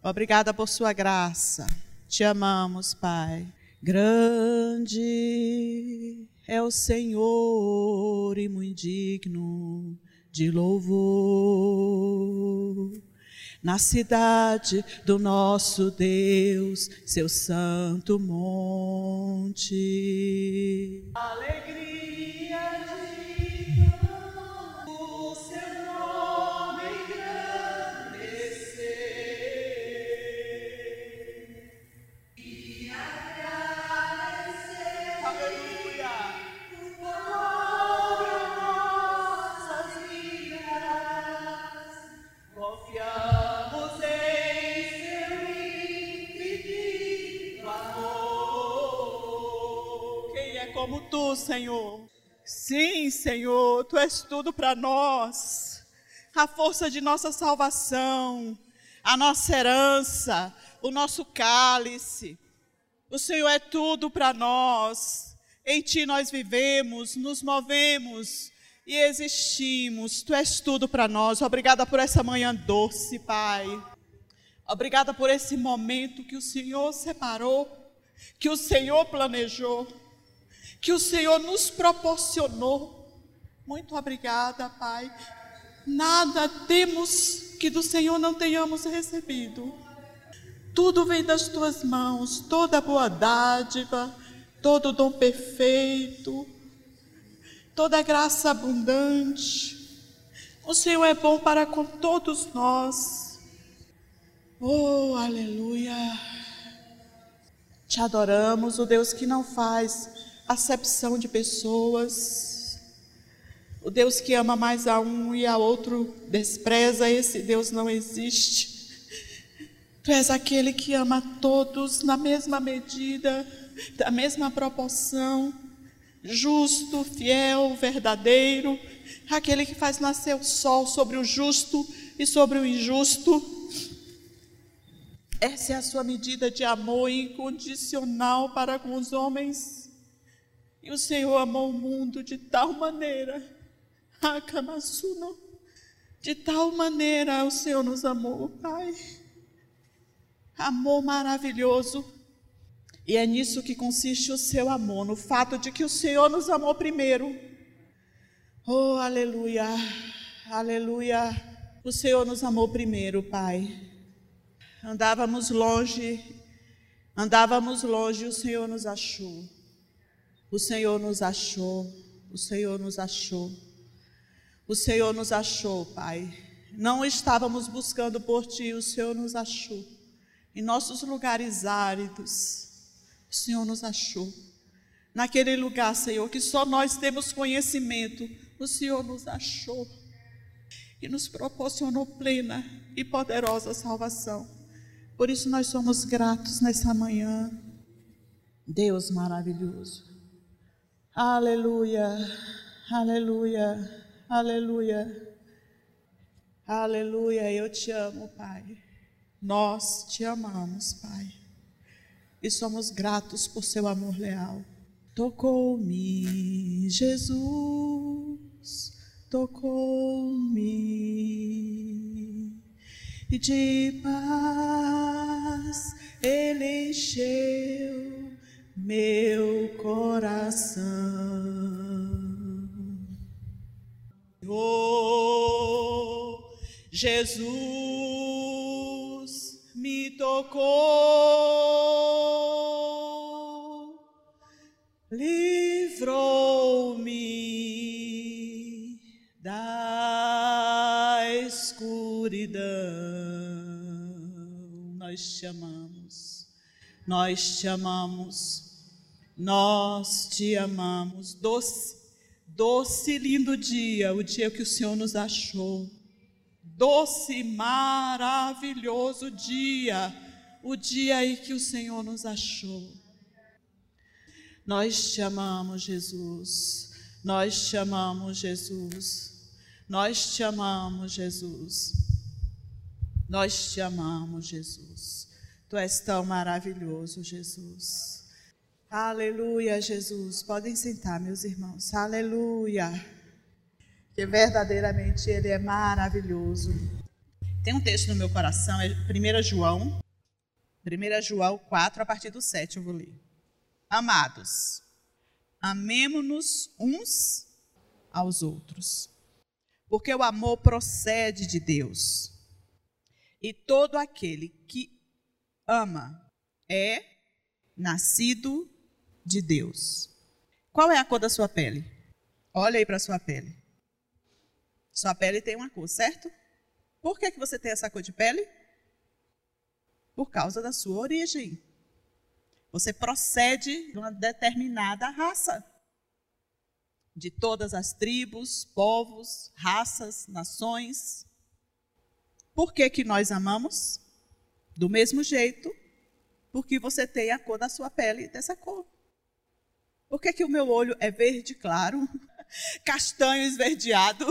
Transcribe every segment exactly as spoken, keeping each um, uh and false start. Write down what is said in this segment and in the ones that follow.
Obrigada por sua graça. Te amamos, Pai. Grande é o Senhor e muito digno de louvor. Na cidade do nosso Deus, seu santo monte. Alegria de o seu nome engrandecer e agradecer. Aleluia. Por nossas vidas, confiamos em seu infinito amor. Quem é como tu, Senhor? Sim, Senhor, tu és tudo para nós, a força de nossa salvação, a nossa herança, o nosso cálice. O Senhor é tudo para nós. Em ti nós vivemos, nos movemos e existimos. Tu és tudo para nós. Obrigada por essa manhã doce, Pai. Obrigada por esse momento que o Senhor separou, que o Senhor planejou, que o Senhor nos proporcionou. Muito obrigada, Pai. Nada temos que do Senhor não tenhamos recebido. Tudo vem das tuas mãos, toda boa dádiva, todo dom perfeito, toda graça abundante. O Senhor é bom para com todos nós. Oh, aleluia. Te adoramos, o Deus que não faz acepção de pessoas, o Deus que ama mais a um e a outro despreza. Esse Deus não existe. Tu és aquele que ama a todos na mesma medida, da mesma proporção, justo, fiel, verdadeiro, aquele que faz nascer o sol sobre o justo e sobre o injusto. Essa é a sua medida de amor incondicional para com os homens. E o Senhor amou o mundo de tal maneira, de tal maneira o Senhor nos amou, Pai. Amor maravilhoso. E é nisso que consiste o seu amor, no fato de que o Senhor nos amou primeiro. Oh, aleluia, aleluia. O Senhor nos amou primeiro, Pai. Andávamos longe, andávamos longe, o Senhor nos achou. O Senhor nos achou, o Senhor nos achou. O Senhor nos achou, Pai. Não estávamos buscando por Ti, o Senhor nos achou. Em nossos lugares áridos, o Senhor nos achou. Naquele lugar, Senhor, que só nós temos conhecimento, o Senhor nos achou e nos proporcionou plena e poderosa salvação. Por isso nós somos gratos nessa manhã. Deus maravilhoso. Aleluia, aleluia, aleluia, aleluia. Eu te amo, Pai. Nós te amamos, Pai, e somos gratos por seu amor leal. Tocou-me, Jesus, tocou-me, e de paz Ele encheu meu coração. Oh, Jesus me tocou, livrou-me da escuridão. Nós te amamos, nós te amamos, nós te amamos. Doce, doce e lindo dia, o dia que o Senhor nos achou. Doce e maravilhoso dia, o dia em que o Senhor nos achou. Nós te amamos, Jesus. Nós te amamos, Jesus. Nós te amamos, Jesus. Nós te amamos, Jesus. Tu és tão maravilhoso, Jesus. Aleluia, Jesus. Podem sentar, meus irmãos. Aleluia. Que verdadeiramente Ele é maravilhoso. Tem um texto no meu coração, é primeiro João, primeiro João quatro, a partir do sete eu vou ler. Amados, amemo-nos uns aos outros, porque o amor procede de Deus. E todo aquele que ama é nascido de Deus. Qual é a cor da sua pele? Olha aí para a sua pele. Sua pele tem uma cor, certo? Por que que você tem essa cor de pele? Por causa da sua origem. Você procede de uma determinada raça. De todas as tribos, povos, raças, nações. Por que que nós amamos? Do mesmo jeito, porque você tem a cor da sua pele dessa cor. Por que que o meu olho é verde claro, castanho esverdeado?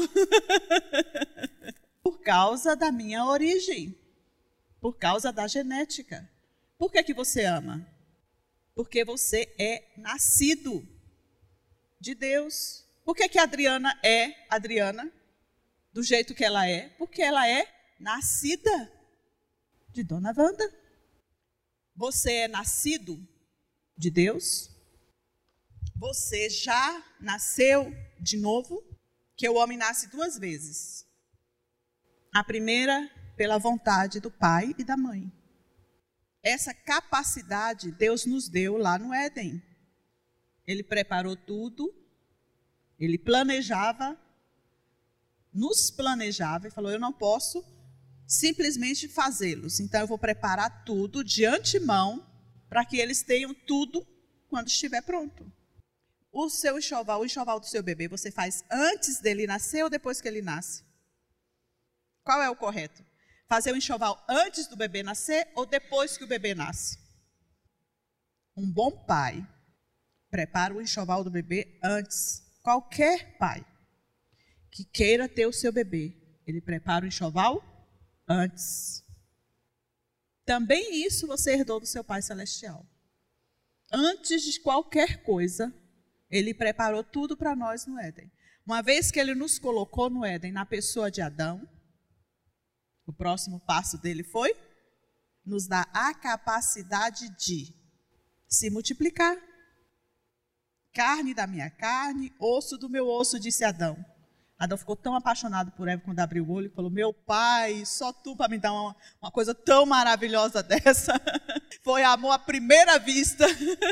Por causa da minha origem, por causa da genética. Por que que você ama? Porque você é nascido de Deus. Por que que a Adriana é Adriana do jeito que ela é? Porque ela é nascida de Dona Wanda. Você é nascido de Deus? Você já nasceu de novo? Que o homem nasce duas vezes. A primeira, pela vontade do pai e da mãe. Essa capacidade Deus nos deu lá no Éden. Ele preparou tudo, ele planejava, nos planejava e falou, eu não posso simplesmente fazê-los. Então eu vou preparar tudo de antemão para que eles tenham tudo quando estiver pronto. O seu enxoval, o enxoval do seu bebê, você faz antes dele nascer ou depois que ele nasce? Qual é o correto? Fazer o enxoval antes do bebê nascer ou depois que o bebê nasce? Um bom pai prepara o enxoval do bebê antes. Qualquer pai que queira ter o seu bebê, ele prepara o enxoval antes. Também isso você herdou do seu Pai Celestial. Antes de qualquer coisa, ele preparou tudo para nós no Éden. Uma vez que ele nos colocou no Éden, na pessoa de Adão, o próximo passo dele foi nos dar a capacidade de se multiplicar. Carne da minha carne, osso do meu osso, disse Adão. Adão ficou tão apaixonado por Eva quando abriu o olho e falou, meu pai, só tu para me dar uma, uma coisa tão maravilhosa dessa. Foi amor à primeira vista.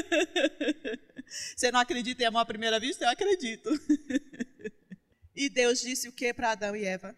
Você não acredita em amor à primeira vista? Eu acredito. E Deus disse o que para Adão e Eva?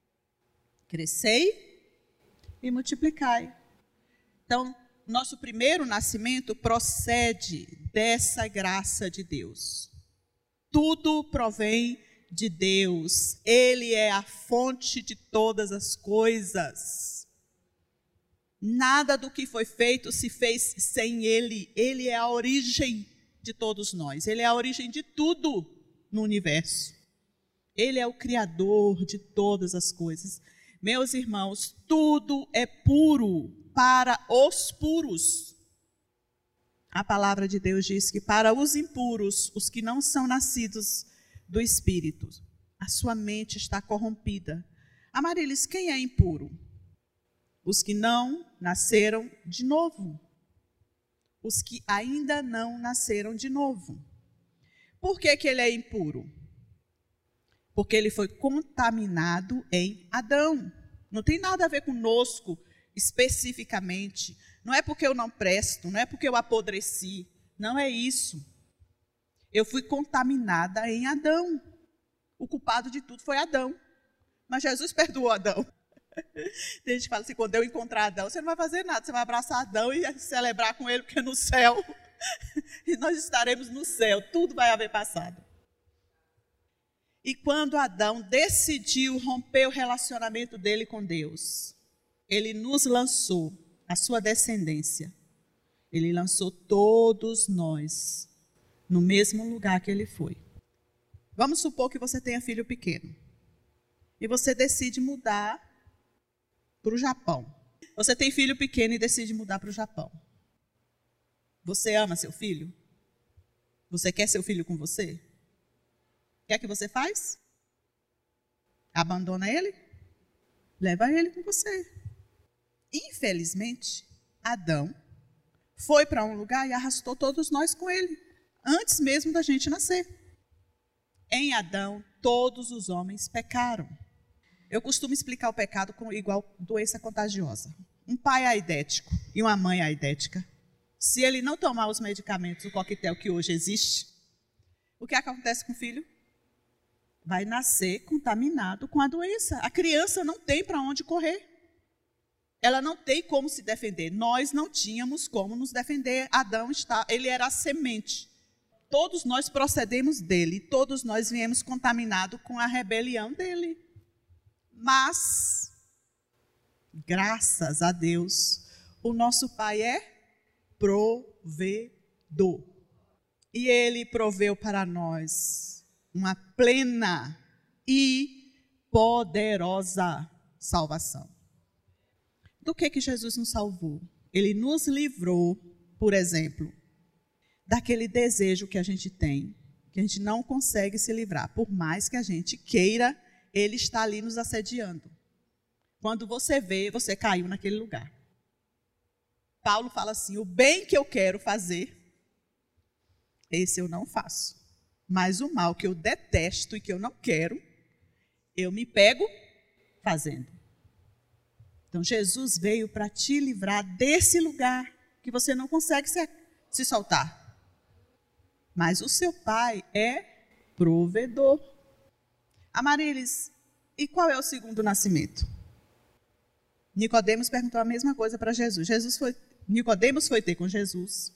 Crescei e multiplicai. Então, nosso primeiro nascimento procede dessa graça de Deus. Tudo provém de Deus. Ele é a fonte de todas as coisas. Nada do que foi feito se fez sem Ele. Ele é a origem de todos nós. Ele é a origem de tudo no universo. Ele é o Criador de todas as coisas. Meus irmãos, tudo é puro para os puros. A palavra de Deus diz que para os impuros, os que não são nascidos do Espírito, a sua mente está corrompida. Amarilis, quem é impuro? Os que não nasceram de novo. Os que ainda não nasceram de novo. Por que que ele é impuro? Porque ele foi contaminado em Adão. Não tem nada a ver conosco especificamente. Não é porque eu não presto, não é porque eu apodreci. Não é isso. Eu fui contaminada em Adão. O culpado de tudo foi Adão. Mas Jesus perdoou Adão. Tem gente que fala assim, quando eu encontrar Adão, você não vai fazer nada. Você vai abraçar Adão e celebrar com ele, porque no céu, e nós estaremos no céu. Tudo vai haver passado. E quando Adão decidiu romper o relacionamento dele com Deus, ele nos lançou a sua descendência. Ele lançou todos nós no mesmo lugar que ele foi. Vamos supor que você tenha filho pequeno. E você decide mudar para o Japão. Você tem filho pequeno e decide mudar para o Japão. Você ama seu filho? Você quer seu filho com você? O que é que você faz? Abandona ele? leva ele com você. Infelizmente, Adão foi para um lugar e arrastou todos nós com ele, antes mesmo da gente nascer. Em Adão, todos os homens pecaram. Eu costumo explicar o pecado com igual doença contagiosa. Um pai aidético e uma mãe aidética, se ele não tomar os medicamentos, o coquetel que hoje existe, o que acontece com o filho? Vai nascer contaminado com a doença. A criança não tem para onde correr. Ela não tem como se defender. Nós não tínhamos como nos defender. Adão, está, ele era a semente. Todos nós procedemos dele. Todos nós viemos contaminados com a rebelião dele. Mas, graças a Deus, o nosso Pai é provedor. E Ele proveu para nós uma plena e poderosa salvação. Do que que Jesus nos salvou? Ele nos livrou, por exemplo, daquele desejo que a gente tem, que a gente não consegue se livrar. Por mais que a gente queira, ele está ali nos assediando. Quando você vê, você caiu naquele lugar. Paulo fala assim, o bem que eu quero fazer, esse eu não faço. Mas o mal que eu detesto e que eu não quero, eu me pego fazendo. Então, Jesus veio para te livrar desse lugar que você não consegue se, se soltar. Mas o seu Pai é provedor. Amarilis, e qual é o segundo nascimento? Nicodemos perguntou a mesma coisa para Jesus. Jesus foi, Nicodemos foi ter com Jesus.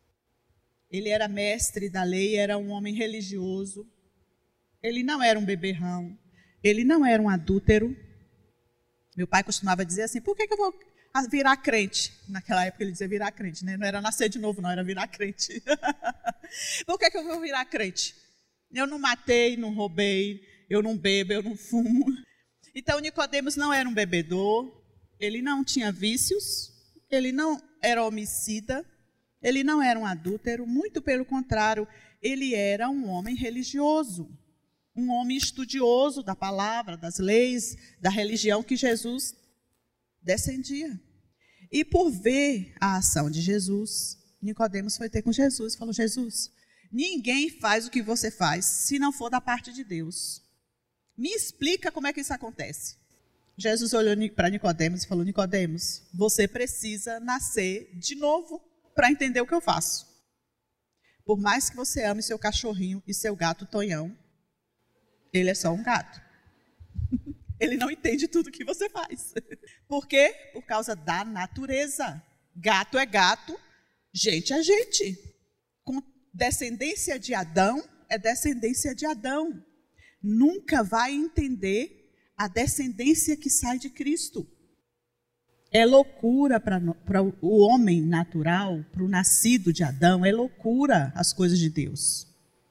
Ele era mestre da lei, era um homem religioso. Ele não era um beberrão. Ele não era um adúltero. Meu pai costumava dizer assim, por que, que eu vou virar crente? Naquela época ele dizia virar crente, né? Não era nascer de novo, não, era virar crente. Por que, que eu vou virar crente? Eu não matei, não roubei, eu não bebo, eu não fumo. Então, Nicodemos não era um bebedor, ele não tinha vícios, ele não era homicida, ele não era um adúltero, muito pelo contrário, ele era um homem religioso. Um homem estudioso da palavra, das leis, da religião que Jesus defendia. E por ver a ação de Jesus, Nicodemos foi ter com Jesus e falou, Jesus, ninguém faz o que você faz se não for da parte de Deus. Me explica como é que isso acontece. Jesus olhou para Nicodemos e falou, Nicodemos, você precisa nascer de novo para entender o que eu faço. Por mais que você ame seu cachorrinho e seu gato Tonhão, ele é só um gato. Ele não entende tudo que você faz. Por quê? Por causa da natureza. Gato é gato, gente é gente. Com descendência de Adão, é descendência de Adão. Nunca vai entender a descendência que sai de Cristo. É loucura para o homem natural, para o nascido de Adão, é loucura as coisas de Deus.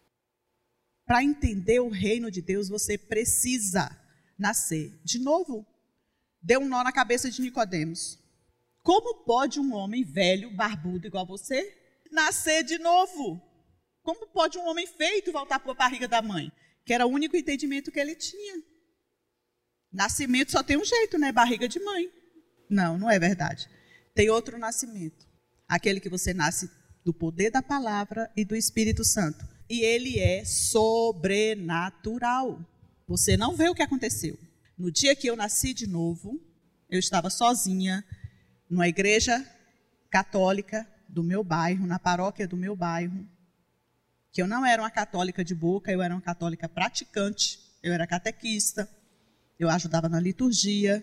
Para entender o reino de Deus, você precisa nascer de novo. Deu um nó na cabeça de Nicodemos. Como pode um homem velho, barbudo igual você, nascer de novo? Como pode um homem feito voltar para a barriga da mãe? Que era o único entendimento que ele tinha. Nascimento só tem um jeito, né? Barriga de mãe. Não, não é verdade. Tem outro nascimento. Aquele que você nasce do poder da palavra e do Espírito Santo. E ele é sobrenatural. Você não vê o que aconteceu. No dia que eu nasci de novo, eu estava sozinha numa igreja católica do meu bairro, na paróquia do meu bairro, que eu não era uma católica de boca, eu era uma católica praticante, eu era catequista, eu ajudava na liturgia,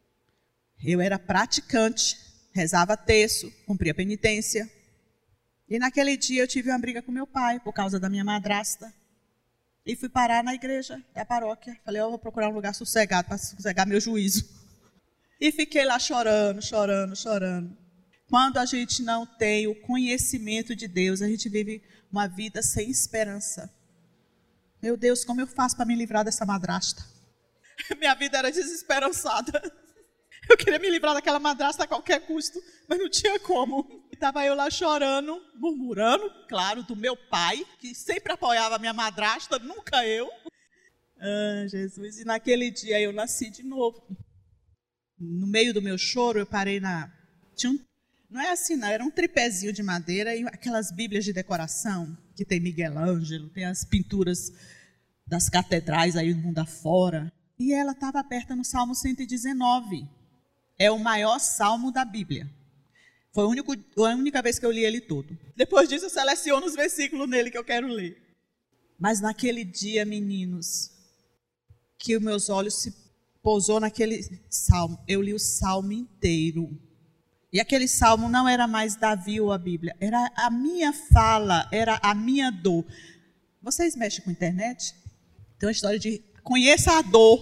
eu era praticante, rezava terço, cumpria penitência. E naquele dia eu tive uma briga com meu pai, por causa da minha madrasta. E fui parar na igreja da paróquia. Falei, eu vou procurar um lugar sossegado para sossegar meu juízo. E fiquei lá chorando, chorando, chorando. Quando a gente não tem o conhecimento de Deus, a gente vive uma vida sem esperança. Meu Deus, como eu faço para me livrar dessa madrasta? Minha vida era desesperançada. Eu queria me livrar daquela madrasta a qualquer custo, mas não tinha como. Estava eu lá chorando, murmurando, claro, do meu pai, que sempre apoiava a minha madrasta, nunca eu. Ah, Jesus, e naquele dia eu nasci de novo. no meio do meu choro, eu parei na... Tinha um, não é assim, não, era um tripézinho de madeira e aquelas bíblias de decoração, que tem Miguel Ângelo, tem as pinturas das catedrais aí no mundo afora. E ela estava aberta no Salmo cento e dezenove. É o maior salmo da Bíblia. Foi a única, a única vez que eu li ele todo. Depois disso, eu seleciono os versículos nele que eu quero ler. Mas naquele dia, meninos, que os meus olhos se pousou naquele salmo, eu li o salmo inteiro. E aquele salmo não era mais Davi ou a Bíblia, era a minha fala, era a minha dor. Vocês mexem com a internet? Tem uma história de conheça a dor.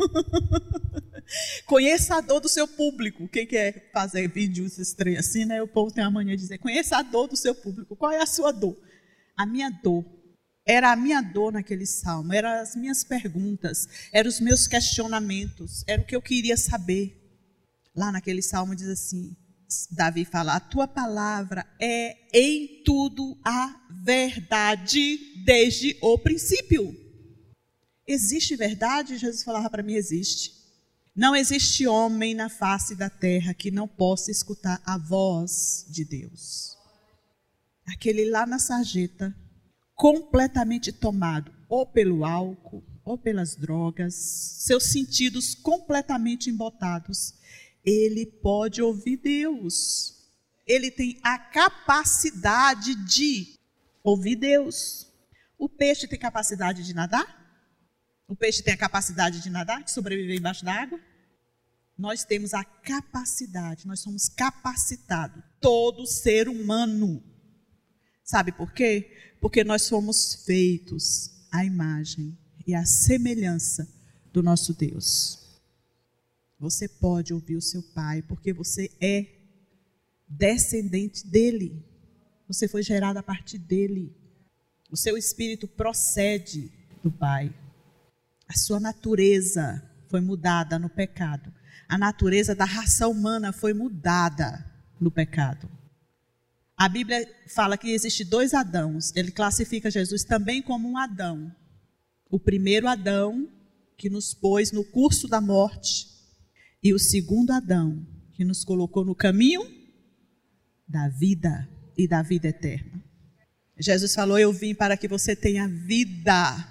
Conheça a dor do seu público. Quem quer fazer vídeos estranhos assim, né? O povo tem a mania de dizer, conheça a dor do seu público. Qual é a sua dor? A minha dor. Era a minha dor naquele salmo, eram as minhas perguntas, eram os meus questionamentos, era o que eu queria saber. Lá naquele salmo diz assim, Davi fala, a tua palavra é em tudo a verdade desde o princípio. Existe verdade? Jesus falava para mim, existe. Não existe homem na face da terra que não possa escutar a voz de Deus. Aquele lá na sarjeta, completamente tomado, ou pelo álcool, ou pelas drogas, seus sentidos completamente embotados, ele pode ouvir Deus. Ele tem a capacidade de ouvir Deus. O peixe tem capacidade de nadar? O peixe tem a capacidade de nadar, de sobreviver embaixo da água? Nós temos a capacidade, nós somos capacitados, todo ser humano. Sabe por quê? Porque nós somos feitos à imagem e à semelhança do nosso Deus. Você pode ouvir o seu pai, porque você é descendente dele. Você foi gerado a partir dele. O seu espírito procede do pai. A sua natureza foi mudada no pecado. A natureza da raça humana foi mudada no pecado. A Bíblia fala que existe dois Adãos. Ele classifica Jesus também como um Adão. O primeiro Adão, que nos pôs no curso da morte, e o segundo Adão, que nos colocou no caminho da vida e da vida eterna. Jesus falou, eu vim para que você tenha vida.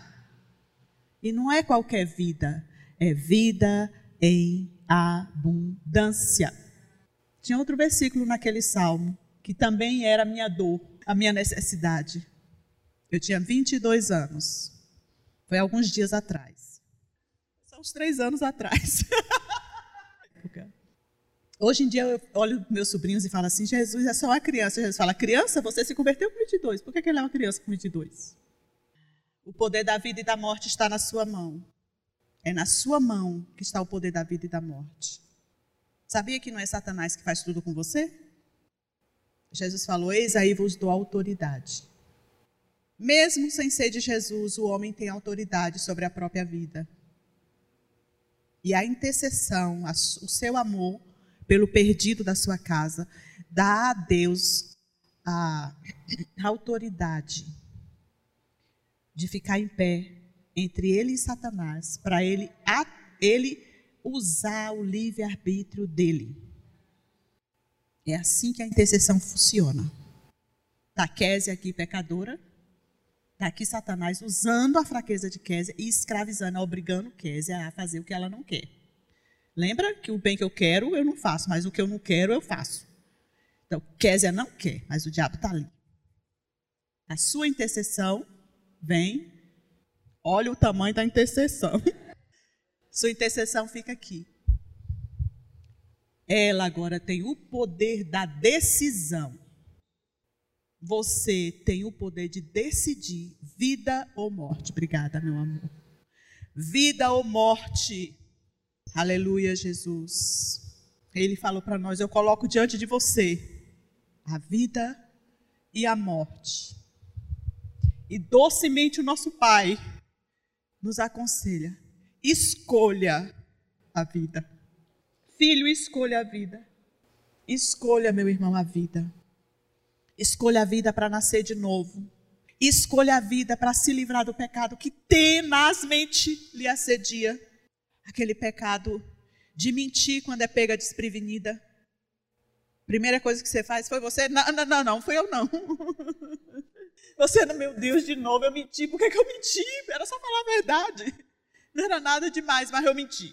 E não é qualquer vida, é vida em abundância. Tinha outro versículo naquele salmo, que também era a minha dor, a minha necessidade. Eu tinha vinte e dois anos. Foi alguns dias atrás. São uns três anos atrás. Hoje em dia eu olho meus sobrinhos e falo assim, Jesus é só uma criança. Jesus fala, criança, você se converteu com vinte e dois. Por que ele é uma criança com vinte e dois? O poder da vida e da morte está na sua mão. É na sua mão que está o poder da vida e da morte. Sabia que não é Satanás que faz tudo com você? Jesus falou, eis aí vos dou autoridade. Mesmo sem ser de Jesus, o homem tem autoridade sobre a própria vida. E a intercessão, o seu amor pelo perdido da sua casa, dá a Deus a autoridade de ficar em pé entre ele e Satanás, para ele, ele usar o livre-arbítrio dele. É assim que a intercessão funciona. Está Késia aqui, pecadora. Está aqui Satanás usando a fraqueza de Késia e escravizando, obrigando Késia a fazer o que ela não quer. Lembra que o bem que eu quero, eu não faço, mas o que eu não quero, eu faço. Então, Késia não quer, mas o diabo está ali. A sua intercessão vem, olha o tamanho da intercessão. Sua intercessão fica aqui. Ela agora tem o poder da decisão. Você tem o poder de decidir vida ou morte. Obrigada, meu amor. Vida ou morte. Aleluia, Jesus. Ele falou para nós, eu coloco diante de você a vida e a morte. E docemente o nosso Pai nos aconselha, escolha a vida. Filho, escolha a vida. Escolha, meu irmão, a vida. Escolha a vida para nascer de novo. Escolha a vida para se livrar do pecado que tenazmente lhe assedia. Aquele pecado de mentir quando é pega desprevenida. Primeira coisa que você faz foi você, não, não, não, não, fui eu não. Você, meu Deus, de novo eu menti. Por que que eu menti? Era só falar a verdade. Não era nada demais, mas eu menti.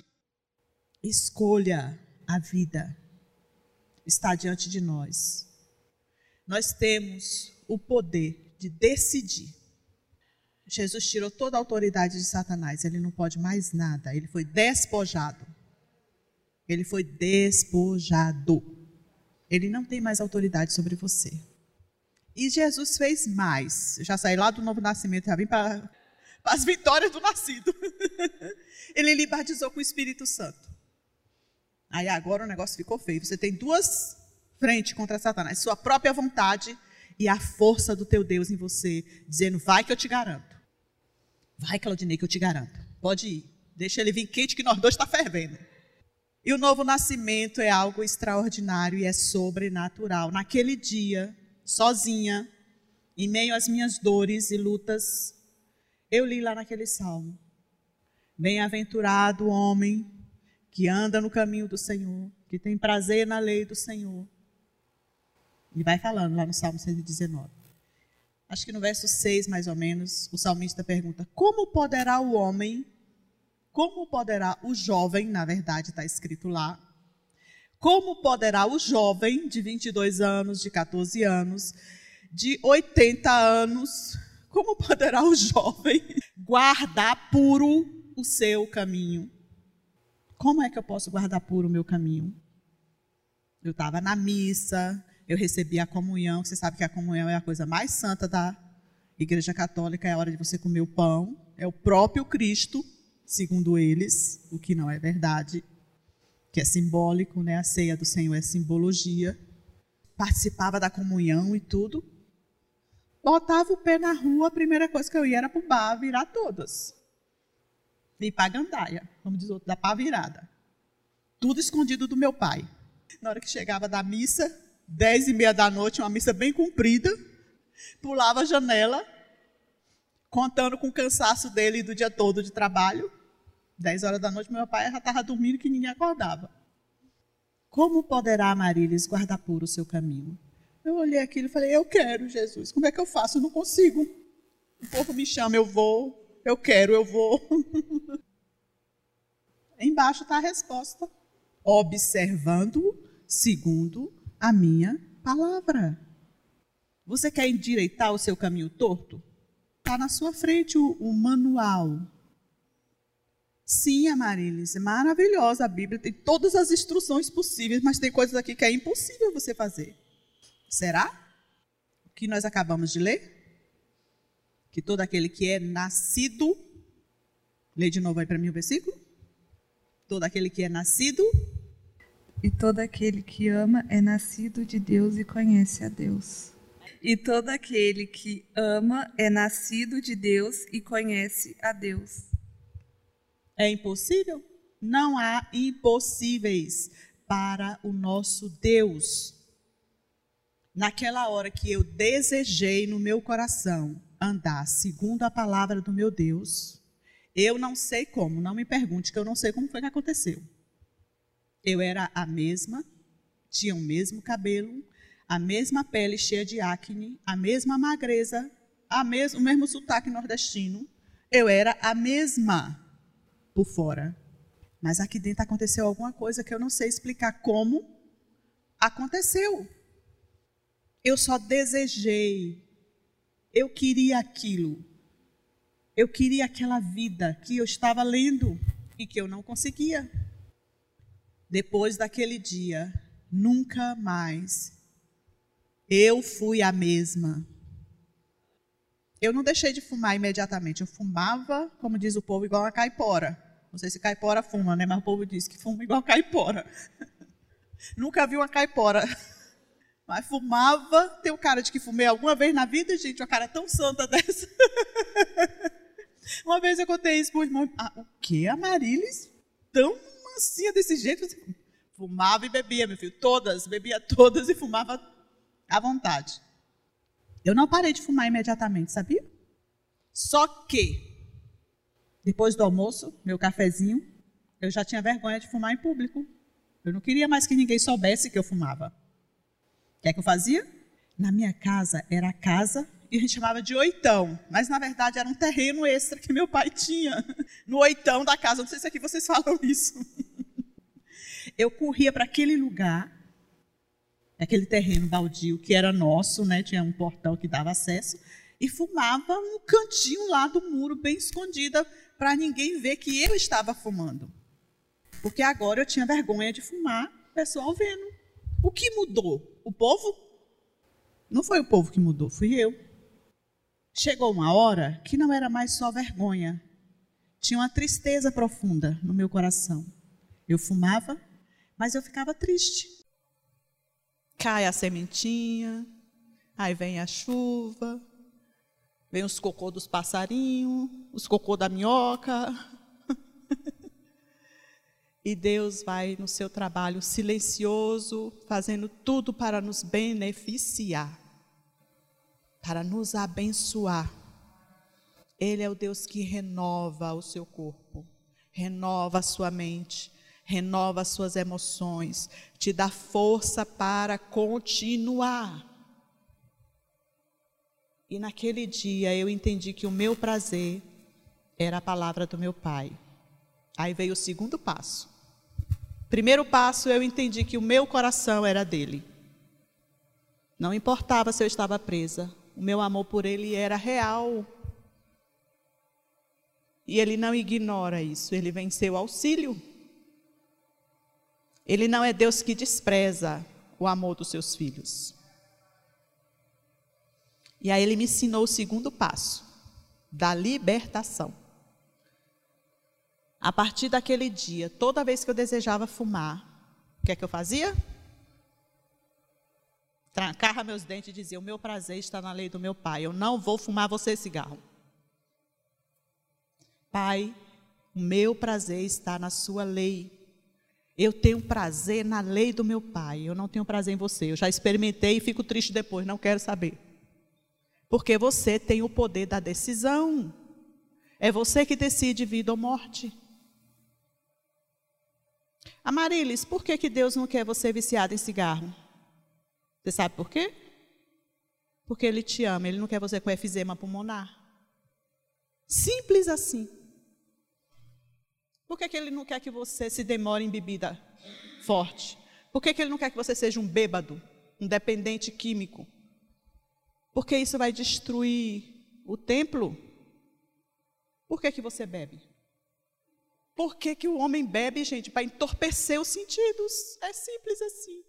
Escolha a vida. Está diante de nós. Nós temos o poder de decidir. Jesus tirou toda a autoridade de Satanás. Ele não pode mais nada. Ele foi despojado. Ele foi despojado. Ele não tem mais autoridade sobre você. E Jesus fez mais. Eu já saí lá do novo nascimento, já vim para as vitórias do nascido. Ele lhe batizou com o Espírito Santo. Aí agora o negócio ficou feio. Você tem duas frentes contra Satanás. Sua própria vontade e a força do teu Deus em você. Dizendo, vai que eu te garanto. Vai, Claudinei, que eu te garanto. Pode ir. Deixa ele vir quente que nós dois está fervendo. E o novo nascimento é algo extraordinário e é sobrenatural. Naquele dia, sozinha, em meio às minhas dores e lutas, eu li lá naquele salmo. Bem-aventurado o homem que anda no caminho do Senhor, que tem prazer na lei do Senhor. E vai falando lá no Salmo cento e dezenove. Acho que no verso seis, mais ou menos, o salmista pergunta, como poderá o homem, como poderá o jovem, na verdade está escrito lá, como poderá o jovem de vinte e dois anos, de catorze anos, de oitenta anos, como poderá o jovem guardar puro o seu caminho? Como é que eu posso guardar puro o meu caminho? Eu estava na missa, eu recebi a comunhão, você sabe que a comunhão é a coisa mais santa da Igreja Católica, é a hora de você comer o pão, é o próprio Cristo, segundo eles, o que não é verdade, que é simbólico, né? A ceia do Senhor é simbologia. Participava da comunhão e tudo. Botava o pé na rua, a primeira coisa que eu ia era para o bar virar todas. E para a gandaia, como diz o outro, da pá virada. Tudo escondido do meu pai. Na hora que chegava da missa, dez e meia da noite, uma missa bem comprida, pulava a janela, contando com o cansaço dele do dia todo de trabalho. Dez horas da noite, meu pai já estava dormindo que ninguém acordava. Como poderá, Marílis, guardar puro o seu caminho? Eu olhei aquilo e falei, eu quero, Jesus. Como é que eu faço? Eu não consigo. O povo me chama, eu vou. Eu quero, eu vou. Embaixo está a resposta. Observando segundo a minha palavra. Você quer endireitar o seu caminho torto? Está na sua frente o, o manual. Sim, Amarilis, é maravilhosa a Bíblia, tem todas as instruções possíveis, mas tem coisas aqui que é impossível você fazer. Será? O que nós acabamos de ler? Que todo aquele que é nascido, lê de novo aí para mim o versículo. Todo aquele que é nascido. E todo aquele que ama é nascido de Deus e conhece a Deus. E todo aquele que ama é nascido de Deus e conhece a Deus. É impossível? Não há impossíveis para o nosso Deus. Naquela hora que eu desejei no meu coração andar segundo a palavra do meu Deus, eu não sei como, não me pergunte, que eu não sei como foi que aconteceu. Eu era a mesma, tinha o mesmo cabelo, a mesma pele cheia de acne, a mesma magreza, a mes- o mesmo sotaque nordestino. Eu era a mesma por fora. Mas aqui dentro aconteceu alguma coisa que eu não sei explicar como aconteceu. Eu só desejei. Eu queria aquilo. Eu queria aquela vida que eu estava lendo e que eu não conseguia. Depois daquele dia, nunca mais eu fui a mesma. Eu não deixei de fumar imediatamente. Eu fumava, como diz o povo, igual a caipora. Não sei se caipora fuma, né? Mas o povo diz que fuma igual caipora. Nunca vi uma caipora. Mas fumava. Tem o cara de que fumei alguma vez na vida, gente, uma cara tão santa dessa. Uma vez eu contei isso para o irmão. Ah, o quê, Amarilis? Tão mansinha desse jeito? Fumava e bebia, meu filho. Todas, bebia todas e fumava à vontade. Eu não parei de fumar imediatamente, sabia? Só que, depois do almoço, meu cafezinho, Eu já tinha vergonha de fumar em público. Eu não queria mais que ninguém soubesse que eu fumava. O que é que eu fazia? Na minha casa, era a casa, e a gente chamava de oitão. Mas, na verdade, era um terreno extra que meu pai tinha. No oitão da casa. Não sei se aqui vocês falam isso. Eu corria para aquele lugar, aquele terreno baldio que era nosso, né? Tinha um portão que dava acesso, e fumava um cantinho lá do muro, bem escondida, para ninguém ver que eu estava fumando. Porque agora eu tinha vergonha de fumar, o pessoal vendo. O que mudou? O povo? Não foi o povo que mudou, fui eu. Chegou uma hora que não era mais só vergonha. Tinha uma tristeza profunda no meu coração. Eu fumava, mas eu ficava triste. Cai a sementinha, aí vem a chuva, vem os cocô dos passarinhos, os cocô da minhoca. E Deus vai no seu trabalho silencioso, fazendo tudo para nos beneficiar, para nos abençoar. Ele é o Deus que renova o seu corpo, renova a sua mente, renova as suas emoções, te dá força para continuar. E naquele dia eu entendi que o meu prazer era a palavra do meu pai. Aí veio o segundo passo. Primeiro passo, eu entendi que o meu coração era dele. Não importava se eu estava presa, o meu amor por ele era real. E ele não ignora isso, ele vem em seu auxílio. Ele não é Deus que despreza o amor dos seus filhos. E aí ele me ensinou o segundo passo, da libertação. A partir daquele dia, toda vez que eu desejava fumar, o que é que eu fazia? Trancava meus dentes e dizia, o meu prazer está na lei do meu pai, eu não vou fumar você cigarro. Pai, o meu prazer está na sua lei. Eu tenho prazer na lei do meu pai, eu não tenho prazer em você. Eu já experimentei e fico triste depois, não quero saber. Porque você tem o poder da decisão. É você que decide vida ou morte. Amarilis, por que, que Deus não quer você viciada em cigarro? Você sabe por quê? Porque Ele te ama, Ele não quer você com efizema pulmonar. Simples assim. Por que, que Ele não quer que você se demore em bebida forte? Por que, que Ele não quer que você seja um bêbado, um dependente químico? Porque isso vai destruir o templo. Por que, que você bebe? Por que, que o homem bebe, gente? Para entorpecer os sentidos. É simples assim.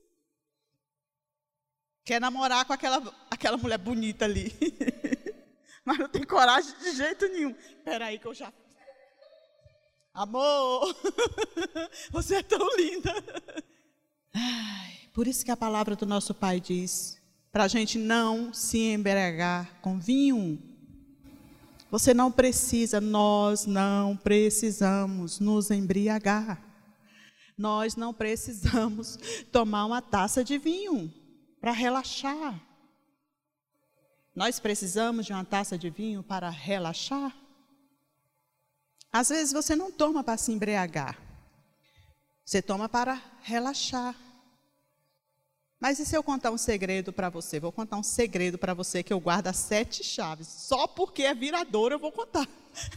Quer namorar com aquela, aquela mulher bonita ali. Mas não tem coragem de jeito nenhum. Espera aí que eu já... Amor, você é tão linda. Ai, por isso que a palavra do nosso Pai diz, para a gente não se embriagar com vinho. Você não precisa, nós não precisamos nos embriagar. Nós não precisamos tomar uma taça de vinho para relaxar. Nós precisamos de uma taça de vinho para relaxar. Às vezes você não toma para se embriagar. Você toma para relaxar. Mas e se eu contar um segredo para você? Vou contar um segredo para você que eu guardo as sete chaves. Só porque é virador eu vou contar.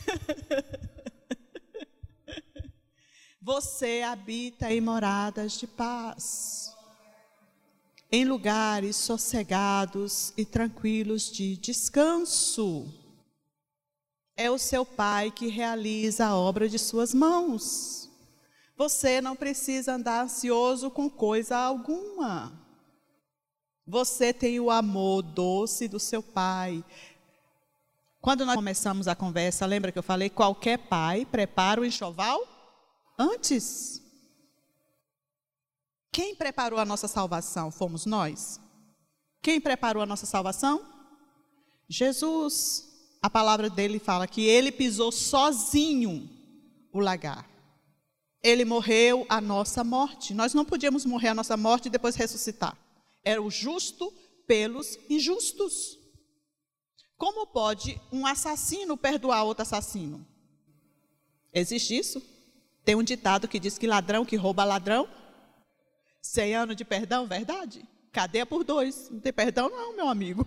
Você habita em moradas de paz, em lugares sossegados e tranquilos de descanso. É o seu Pai que realiza a obra de suas mãos. Você não precisa andar ansioso com coisa alguma. Você tem o amor doce do seu Pai. Quando nós começamos a conversa, lembra que eu falei, qualquer pai prepara o enxoval antes. Quem preparou a nossa salvação? Fomos nós. Quem preparou a nossa salvação? Jesus. A palavra dele fala que ele pisou sozinho o lagar. Ele morreu a nossa morte. Nós não podíamos morrer a nossa morte e depois ressuscitar. Era o justo pelos injustos. Como pode um assassino perdoar outro assassino? Existe isso? Tem um ditado que diz que ladrão que rouba ladrão, cem anos de perdão, verdade? Cadeia por dois. Não tem perdão não, meu amigo.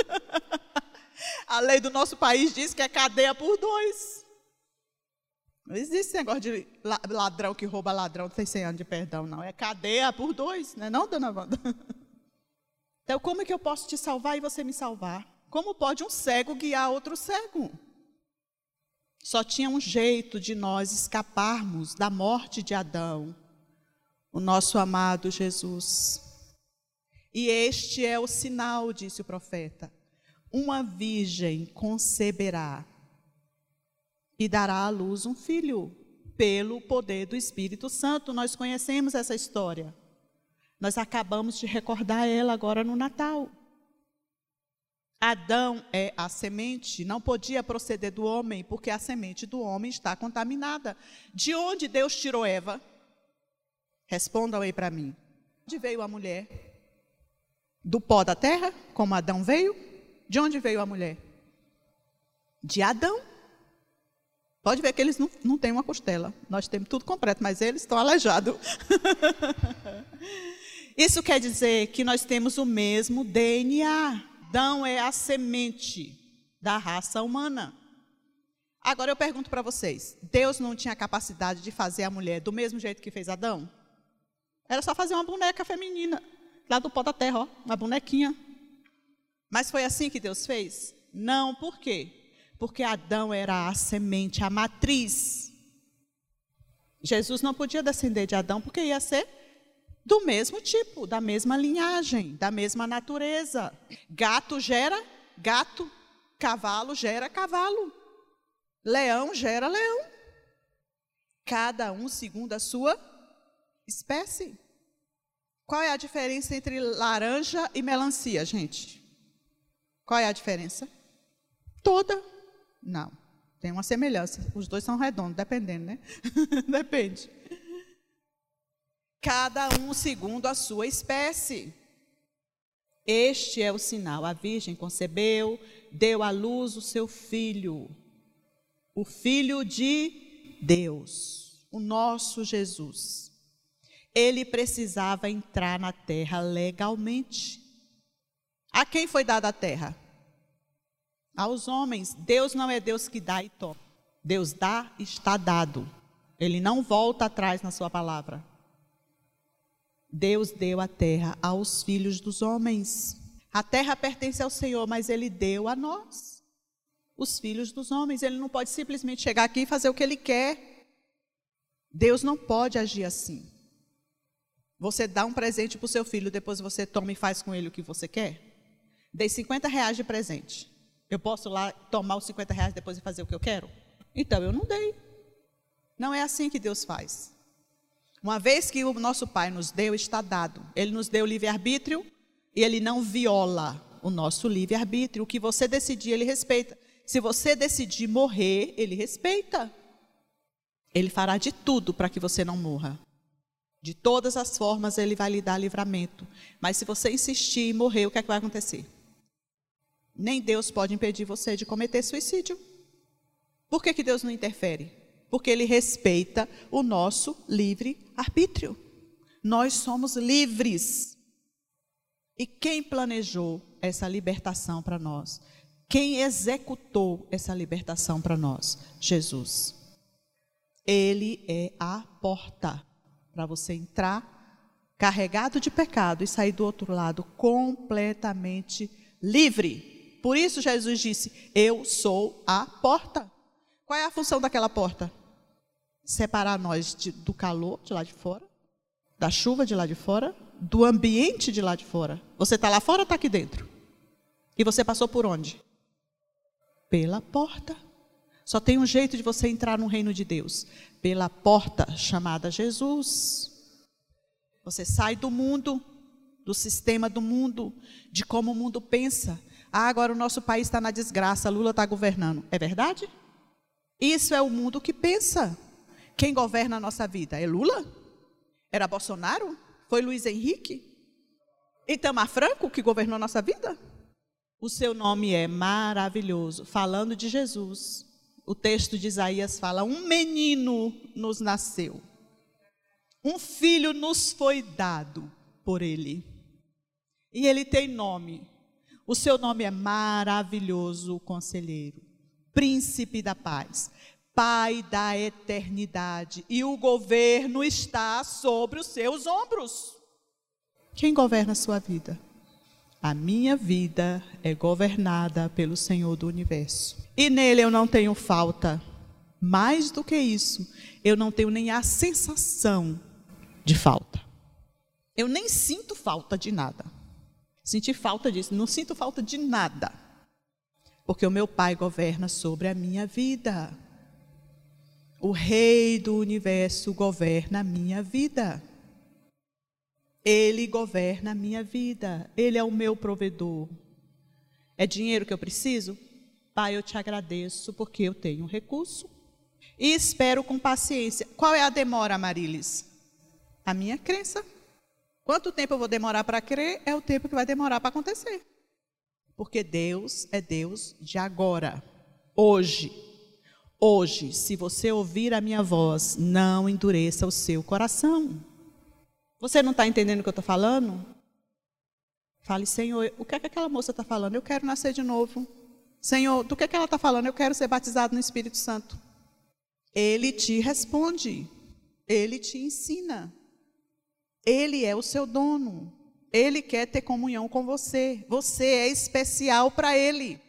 A lei do nosso país diz que é cadeia por dois. Não existe esse negócio de ladrão que rouba ladrão, não tem cem anos de perdão, não. É cadeia por dois, não é não, dona Wanda? Então, como é que eu posso te salvar e você me salvar? Como pode um cego guiar outro cego? Só tinha um jeito de nós escaparmos da morte de Adão, o nosso amado Jesus. E este é o sinal, disse o profeta. Uma virgem conceberá e dará à luz um filho, pelo poder do Espírito Santo. Nós conhecemos essa história. Nós acabamos de recordar ela agora no Natal. Adão é a semente, não podia proceder do homem, porque a semente do homem está contaminada. De onde Deus tirou Eva? Respondam aí para mim. De onde veio a mulher? Do pó da terra, como Adão veio? De onde veio a mulher? De Adão. Pode ver que eles não, não têm uma costela. Nós temos tudo completo, mas eles estão aleijados. Isso quer dizer que nós temos o mesmo D N A. Adão é a semente da raça humana. Agora eu pergunto para vocês, Deus não tinha capacidade de fazer a mulher do mesmo jeito que fez Adão? Era só fazer uma boneca feminina, lá do pó da terra, ó, uma bonequinha. Mas foi assim que Deus fez? Não, por quê? Porque Adão era a semente, a matriz. Jesus não podia descender de Adão, porque ia ser do mesmo tipo, da mesma linhagem, da mesma natureza. Gato gera gato, cavalo gera cavalo, leão gera leão. Cada um segundo a sua espécie. Qual é a diferença entre laranja e melancia, gente? Qual é a diferença? Toda. Não, tem uma semelhança. Os dois são redondos, dependendo, né? Depende. Cada um segundo a sua espécie. Este é o sinal. A virgem concebeu, deu à luz o seu filho, o Filho de Deus, o nosso Jesus. Ele precisava entrar na terra legalmente. A quem foi dada a terra? Aos homens. Deus não é Deus que dá e toma. Deus dá e está dado. Ele não volta atrás na sua palavra. Deus deu a terra aos filhos dos homens. A terra pertence ao Senhor, mas Ele deu a nós, os filhos dos homens. Ele não pode simplesmente chegar aqui e fazer o que Ele quer. Deus não pode agir assim. Você dá um presente para o seu filho, depois você toma e faz com ele o que você quer? Dei cinquenta reais de presente. Eu posso lá tomar os cinquenta reais depois e fazer o que eu quero? Então eu não dei. Não é assim que Deus faz. Uma vez que o nosso Pai nos deu, está dado. Ele nos deu livre-arbítrio e Ele não viola o nosso livre-arbítrio. O que você decidir, Ele respeita. Se você decidir morrer, Ele respeita. Ele fará de tudo para que você não morra. De todas as formas, Ele vai lhe dar livramento. Mas se você insistir em morrer, o que é que vai acontecer? Nem Deus pode impedir você de cometer suicídio. Por que que Deus não interfere? Porque Ele respeita o nosso livre-arbítrio. Nós somos livres. E quem planejou essa libertação para nós? Quem executou essa libertação para nós? Jesus. Ele é a porta para você entrar carregado de pecado e sair do outro lado completamente livre. Por isso Jesus disse, eu sou a porta. Qual é a função daquela porta? Separar nós de, do calor de lá de fora, da chuva de lá de fora, do ambiente de lá de fora. Você está lá fora ou está aqui dentro? E você passou por onde? Pela porta. Só tem um jeito de você entrar no reino de Deus. Pela porta chamada Jesus. Você sai do mundo, do sistema do mundo, de como o mundo pensa. Ah, agora o nosso país está na desgraça, Lula está governando. É verdade? Isso é o mundo que pensa. Quem governa a nossa vida? É Lula? Era Bolsonaro? Foi Luiz Henrique? Itamar Franco que governou a nossa vida? O seu nome é maravilhoso. Falando de Jesus, O texto de Isaías fala: um menino nos nasceu, um filho nos foi dado por ele, e ele tem nome. O seu nome é Maravilhoso Conselheiro, Príncipe da Paz, Pai da Eternidade, e o governo está sobre os seus ombros. Quem governa a sua vida? A minha vida é governada pelo Senhor do Universo. E nele eu não tenho falta. Mais do que isso, eu não tenho nem a sensação de falta. Eu nem sinto falta de nada. Senti falta disso, não sinto falta de nada. Porque o meu Pai governa sobre a minha vida. O Rei do Universo governa a minha vida. Ele governa a minha vida. Ele é o meu provedor. É dinheiro que eu preciso? Pai, eu te agradeço porque eu tenho um recurso. E espero com paciência. Qual é a demora, Marilis? A minha crença. Quanto tempo eu vou demorar para crer? É o tempo que vai demorar para acontecer. Porque Deus é Deus de agora. Hoje. Hoje, se você ouvir a minha voz, não endureça o seu coração. Você não está entendendo o que eu estou falando? Fale: Senhor, o que é que aquela moça está falando? Eu quero nascer de novo. Senhor, do que é que ela está falando? Eu quero ser batizado no Espírito Santo. Ele te responde. Ele te ensina. Ele é o seu dono. Ele quer ter comunhão com você. Você é especial para Ele.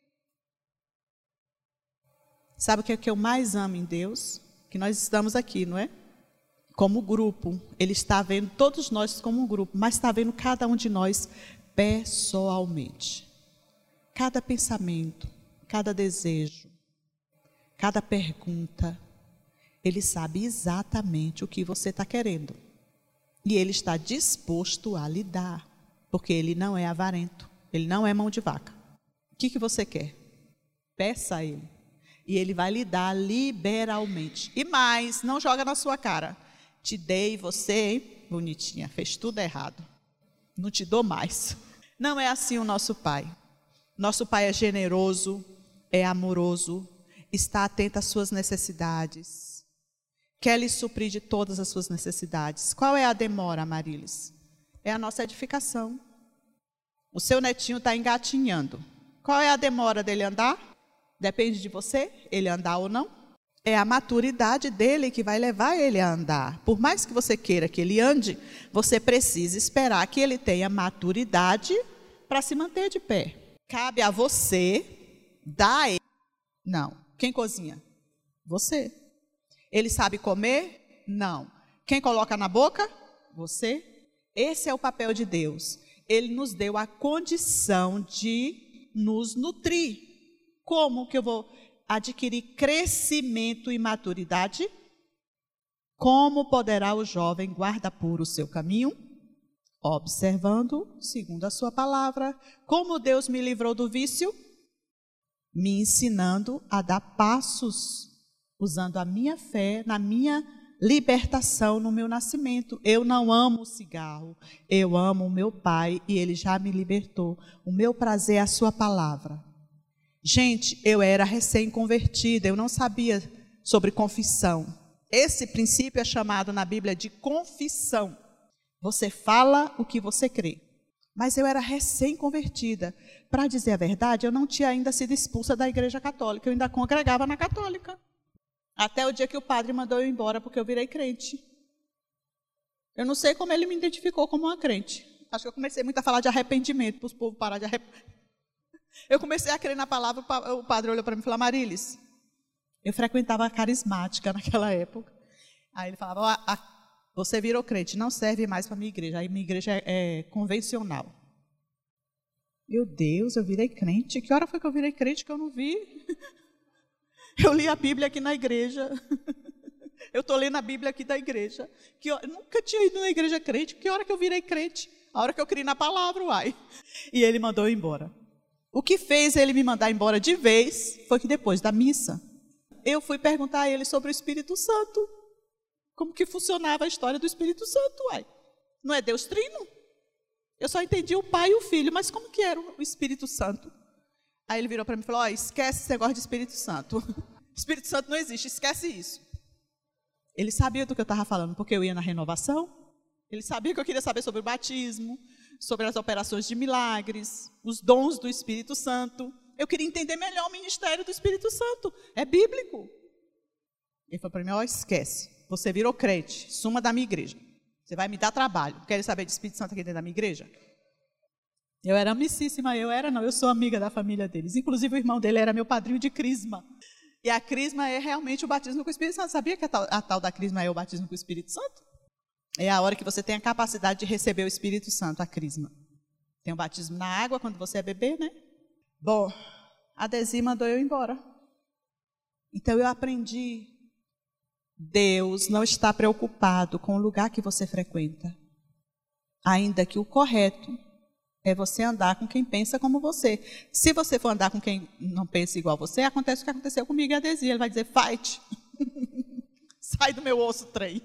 Sabe o que é que eu mais amo em Deus? Que nós estamos aqui, não é? Como grupo. Ele está vendo todos nós como um grupo, mas está vendo cada um de nós pessoalmente. Cada pensamento, cada desejo, cada pergunta. Ele sabe exatamente o que você está querendo. E Ele está disposto a lhe dar. Porque Ele não é avarento. Ele não é mão de vaca. O que, que você quer? Peça a Ele. E Ele vai lhe dar liberalmente. E mais, não joga na sua cara. Te dei, você, hein? Bonitinha, fez tudo errado. Não te dou mais. Não é assim o nosso Pai. Nosso Pai é generoso, é amoroso, está atento às suas necessidades. Quer lhe suprir de todas as suas necessidades. Qual é a demora, Marilis? É a nossa edificação. O seu netinho está engatinhando. Qual é a demora dele andar? Depende de você, ele andar ou não. É a maturidade dele que vai levar ele a andar. Por mais que você queira que ele ande, você precisa esperar que ele tenha maturidade para se manter de pé. Cabe a você dar a ele. Não. Quem cozinha? Você. Ele sabe comer? Não. Quem coloca na boca? Você. Esse é o papel de Deus. Ele nos deu a condição de nos nutrir. Como que eu vou adquirir crescimento e maturidade? Como poderá o jovem guardar puro o seu caminho? Observando, segundo a sua palavra. Como Deus me livrou do vício? Me ensinando a dar passos, usando a minha fé na minha libertação, no meu nascimento. Eu não amo o cigarro, eu amo o meu Pai e Ele já me libertou. O meu prazer é a sua palavra. Gente, eu era recém-convertida, eu não sabia sobre confissão. Esse princípio é chamado na Bíblia de confissão. Você fala o que você crê. Mas eu era recém-convertida. Para dizer a verdade, eu não tinha ainda sido expulsa da igreja católica, eu ainda congregava na católica. Até o dia que o padre mandou eu embora porque eu virei crente. Eu não sei como ele me identificou como uma crente. Acho que eu comecei muito a falar de arrependimento, para os povos parar de arrepender. Eu comecei a crer na palavra, o padre olhou para mim e falou: Marilis, eu frequentava a carismática naquela época. Aí ele falava: ah, ah, você virou crente, não serve mais para a minha igreja, aí minha igreja é, é convencional. Meu Deus, eu virei crente? Que hora foi que eu virei crente que eu não vi? Eu li a Bíblia aqui na igreja. Eu estou lendo a Bíblia aqui da igreja. Que eu nunca tinha ido na igreja crente. Que hora que eu virei crente? A hora que eu criei na palavra, uai. E ele mandou eu embora. O que fez ele me mandar embora de vez foi que depois da missa, eu fui perguntar a ele sobre o Espírito Santo. Como que funcionava a história do Espírito Santo, uai? Não é Deus Trino? Eu só entendi o Pai e o Filho, mas como que era o Espírito Santo? Aí ele virou para mim e falou: ó, esquece esse negócio de Espírito Santo. Espírito Santo não existe, esquece isso. Ele sabia do que eu estava falando, porque eu ia na renovação. Ele sabia que eu queria saber sobre o batismo, sobre as operações de milagres, os dons do Espírito Santo. Eu queria entender melhor o ministério do Espírito Santo. É bíblico. Ele falou para mim, ó, esquece. Você virou crente, suma da minha igreja. Você vai me dar trabalho. Quer saber de Espírito Santo aqui dentro da minha igreja? Eu era amicíssima, eu era não, eu sou amiga da família deles. Inclusive o irmão dele era meu padrinho de crisma. E a crisma é realmente o batismo com o Espírito Santo. Sabia que a tal, a tal da crisma é o batismo com o Espírito Santo? É a hora que você tem a capacidade de receber o Espírito Santo, a crisma. Tem o batismo na água quando você é bebê, né? Bom, a Desi mandou eu embora. Então eu aprendi. Deus não está preocupado com o lugar que você frequenta. Ainda que o correto é você andar com quem pensa como você. Se você for andar com quem não pensa igual você, acontece o que aconteceu comigo e a Desi. Ele vai dizer, fight. Sai do meu osso, trem.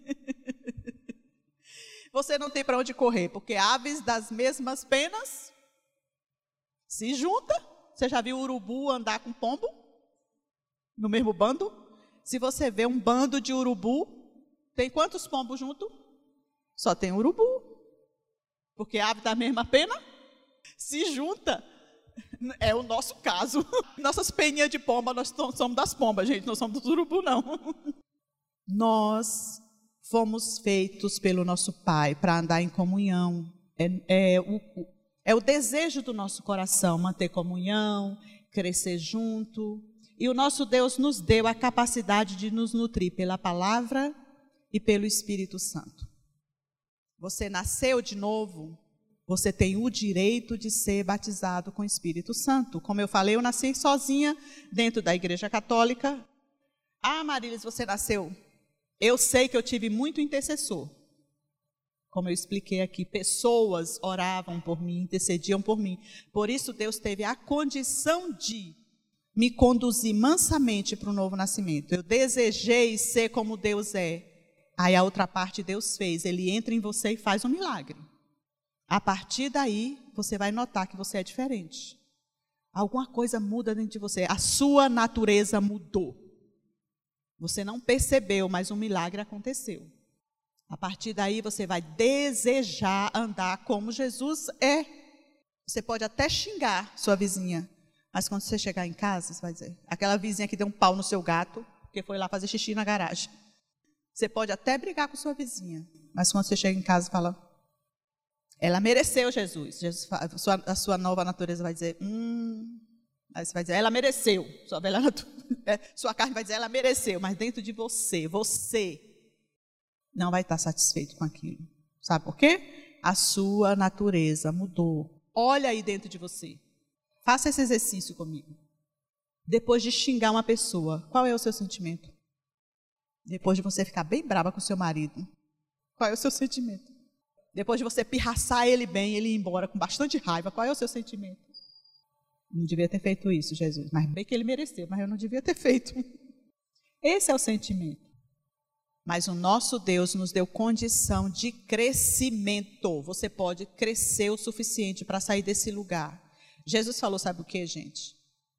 Você não tem para onde correr, porque aves das mesmas penas se juntam. Você já viu o urubu andar com pombo? No mesmo bando? Se você vê um bando de urubu, tem quantos pombos junto? Só tem urubu. Porque ave da mesma pena se junta. É o nosso caso. Nossas peninhas de pomba, nós somos das pombas, gente, não somos dos urubu, não. Nós fomos feitos pelo nosso Pai para andar em comunhão. É, é, o, é o desejo do nosso coração manter comunhão, crescer junto. E o nosso Deus nos deu a capacidade de nos nutrir pela palavra e pelo Espírito Santo. Você nasceu de novo, você tem o direito de ser batizado com o Espírito Santo. Como eu falei, eu nasci sozinha dentro da Igreja Católica. Ah, Marilis, você nasceu. Eu sei que eu tive muito intercessor. Como eu expliquei aqui, pessoas oravam por mim, intercediam por mim. Por isso Deus teve a condição de me conduzir mansamente para o novo nascimento. Eu desejei ser como Deus é. Aí a outra parte Deus fez, Ele entra em você e faz um milagre. A partir daí, você vai notar que você é diferente. Alguma coisa muda dentro de você, a sua natureza mudou. Você não percebeu, mas um milagre aconteceu. A partir daí, você vai desejar andar como Jesus é. Você pode até xingar sua vizinha, mas quando você chegar em casa, você vai dizer, aquela vizinha que deu um pau no seu gato, porque foi lá fazer xixi na garagem. Você pode até brigar com sua vizinha, mas quando você chega em casa e fala, ela mereceu Jesus. Jesus a, sua, a sua nova natureza vai dizer, hum. Aí você vai dizer, ela mereceu. Sua, velha natu, é, sua carne vai dizer, ela mereceu. Mas dentro de você, você não vai estar satisfeito com aquilo. Sabe por quê? A sua natureza mudou. Olha aí dentro de você. Faça esse exercício comigo. Depois de xingar uma pessoa, qual é o seu sentimento? Depois de você ficar bem brava com o seu marido, qual é o seu sentimento? Depois de você pirraçar ele bem, ele ir embora com bastante raiva, qual é o seu sentimento? Não devia ter feito isso, Jesus. Mas bem que ele mereceu, mas eu não devia ter feito. Esse é o sentimento. Mas o nosso Deus nos deu condição de crescimento. Você pode crescer o suficiente para sair desse lugar. Jesus falou, sabe o que, gente?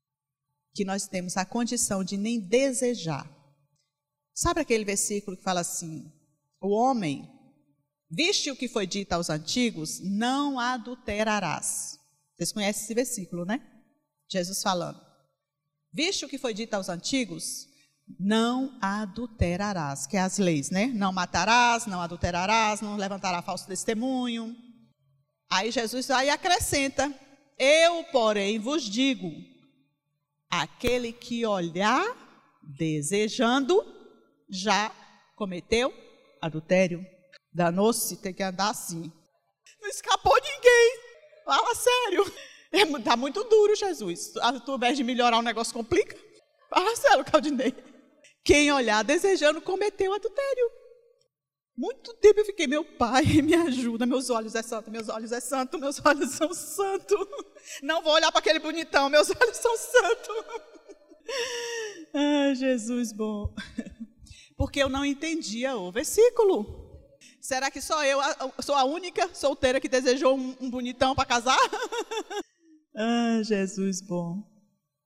Que nós temos a condição de nem desejar. Sabe aquele versículo que fala assim, o homem, viste o que foi dito aos antigos, não adulterarás. Vocês conhecem esse versículo, né? Jesus falando. Viste o que foi dito aos antigos, não adulterarás, que é as leis, né? Não matarás, não adulterarás, não levantarás falso testemunho. Aí Jesus aí acrescenta, eu, porém, vos digo, aquele que olhar desejando, já cometeu adultério. Danou-se, tem que andar assim. Não escapou ninguém. Fala sério. É, tá muito duro, Jesus. Tu, ao invés de melhorar o negócio, complica. Fala sério, Claudinei. Quem olhar desejando cometeu adultério. Muito tempo eu fiquei, meu Pai, me ajuda. Meus olhos é santo, meus olhos é santo, meus olhos são santos. Não vou olhar para aquele bonitão, meus olhos são santos. Ai, Jesus bom. Porque eu não entendia o versículo. Será que só eu sou a única solteira que desejou um, um bonitão para casar? Ah, Jesus bom.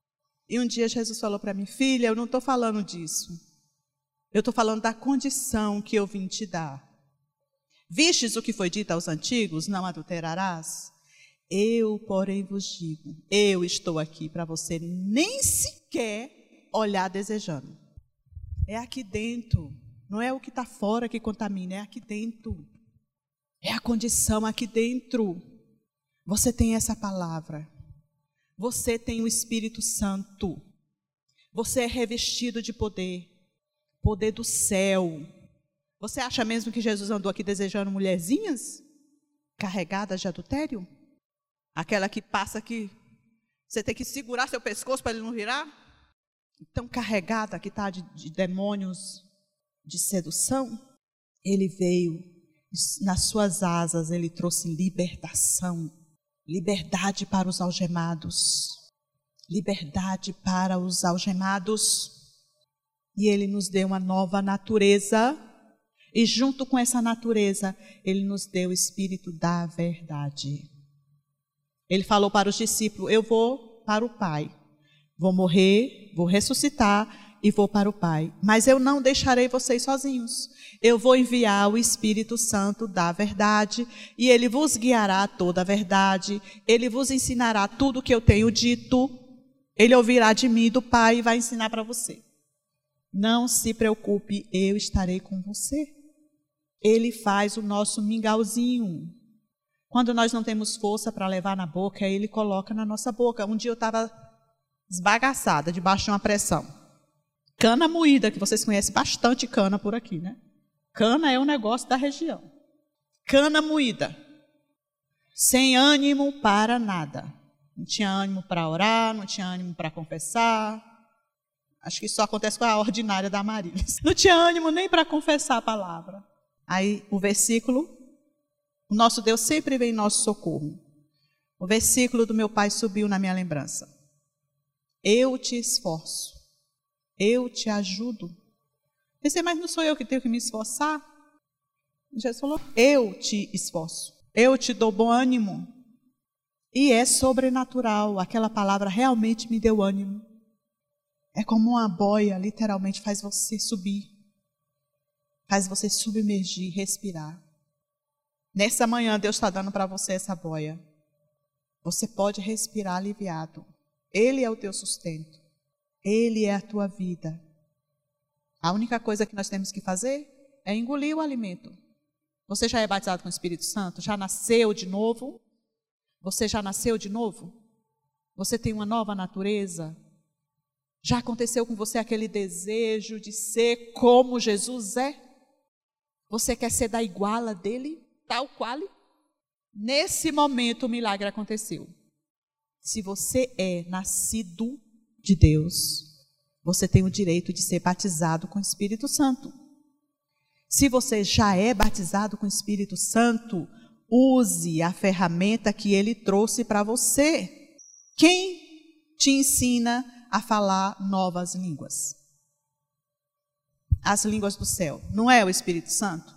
E um dia Jesus falou para mim: filha, eu não estou falando disso. Eu estou falando da condição que eu vim te dar. Vistes o que foi dito aos antigos, não adulterarás? Eu, porém, vos digo, eu estou aqui para você nem sequer olhar desejando. É aqui dentro, não é o que está fora que contamina, é aqui dentro. É a condição aqui dentro. Você tem essa palavra. Você tem o Espírito Santo. Você é revestido de poder. Poder do céu. Você acha mesmo que Jesus andou aqui desejando mulherzinhas carregadas de adultério? Aquela que passa aqui, você tem que segurar seu pescoço para ele não virar? Tão carregada que está de, de demônios de sedução. Ele veio, nas suas asas, ele trouxe libertação. Liberdade para os algemados. Liberdade para os algemados. E ele nos deu uma nova natureza. E junto com essa natureza, ele nos deu o Espírito da verdade. Ele falou para os discípulos: eu vou para o Pai. Vou morrer, vou ressuscitar e vou para o Pai. Mas eu não deixarei vocês sozinhos. Eu vou enviar o Espírito Santo da verdade. E ele vos guiará a toda a verdade. Ele vos ensinará tudo o que eu tenho dito. Ele ouvirá de mim, do Pai, e vai ensinar para você. Não se preocupe, eu estarei com você. Ele faz o nosso mingauzinho. Quando nós não temos força para levar na boca, ele coloca na nossa boca. Um dia eu estava esbagaçada, debaixo de uma pressão. Cana moída, que vocês conhecem bastante cana por aqui, né? Cana é um negócio da região. Cana moída. Sem ânimo para nada. Não tinha ânimo para orar, não tinha ânimo para confessar. Acho que isso acontece com a ordinária da Marília. Não tinha ânimo nem para confessar a palavra. Aí o versículo... O nosso Deus sempre vem em nosso socorro. O versículo do meu pai subiu na minha lembrança. Eu te esforço. Eu te ajudo. Pensei, mas não sou eu que tenho que me esforçar? Jesus falou, eu te esforço. Eu te dou bom ânimo. E é sobrenatural. Aquela palavra realmente me deu ânimo. É como uma boia, literalmente faz você subir. Faz você submergir, respirar. Nessa manhã, Deus está dando para você essa boia. Você pode respirar aliviado. Ele é o teu sustento. Ele é a tua vida. A única coisa que nós temos que fazer é engolir o alimento. Você já é batizado com o Espírito Santo? Já nasceu de novo? Você já nasceu de novo? Você tem uma nova natureza? Já aconteceu com você aquele desejo de ser como Jesus é? Você quer ser da iguala dele? Tal qual? Nesse momento o milagre aconteceu. Se você é nascido de Deus, você tem o direito de ser batizado com o Espírito Santo. Se você já é batizado com o Espírito Santo, use a ferramenta que ele trouxe para você. Quem te ensina a falar novas línguas? As línguas do céu. Não é o Espírito Santo?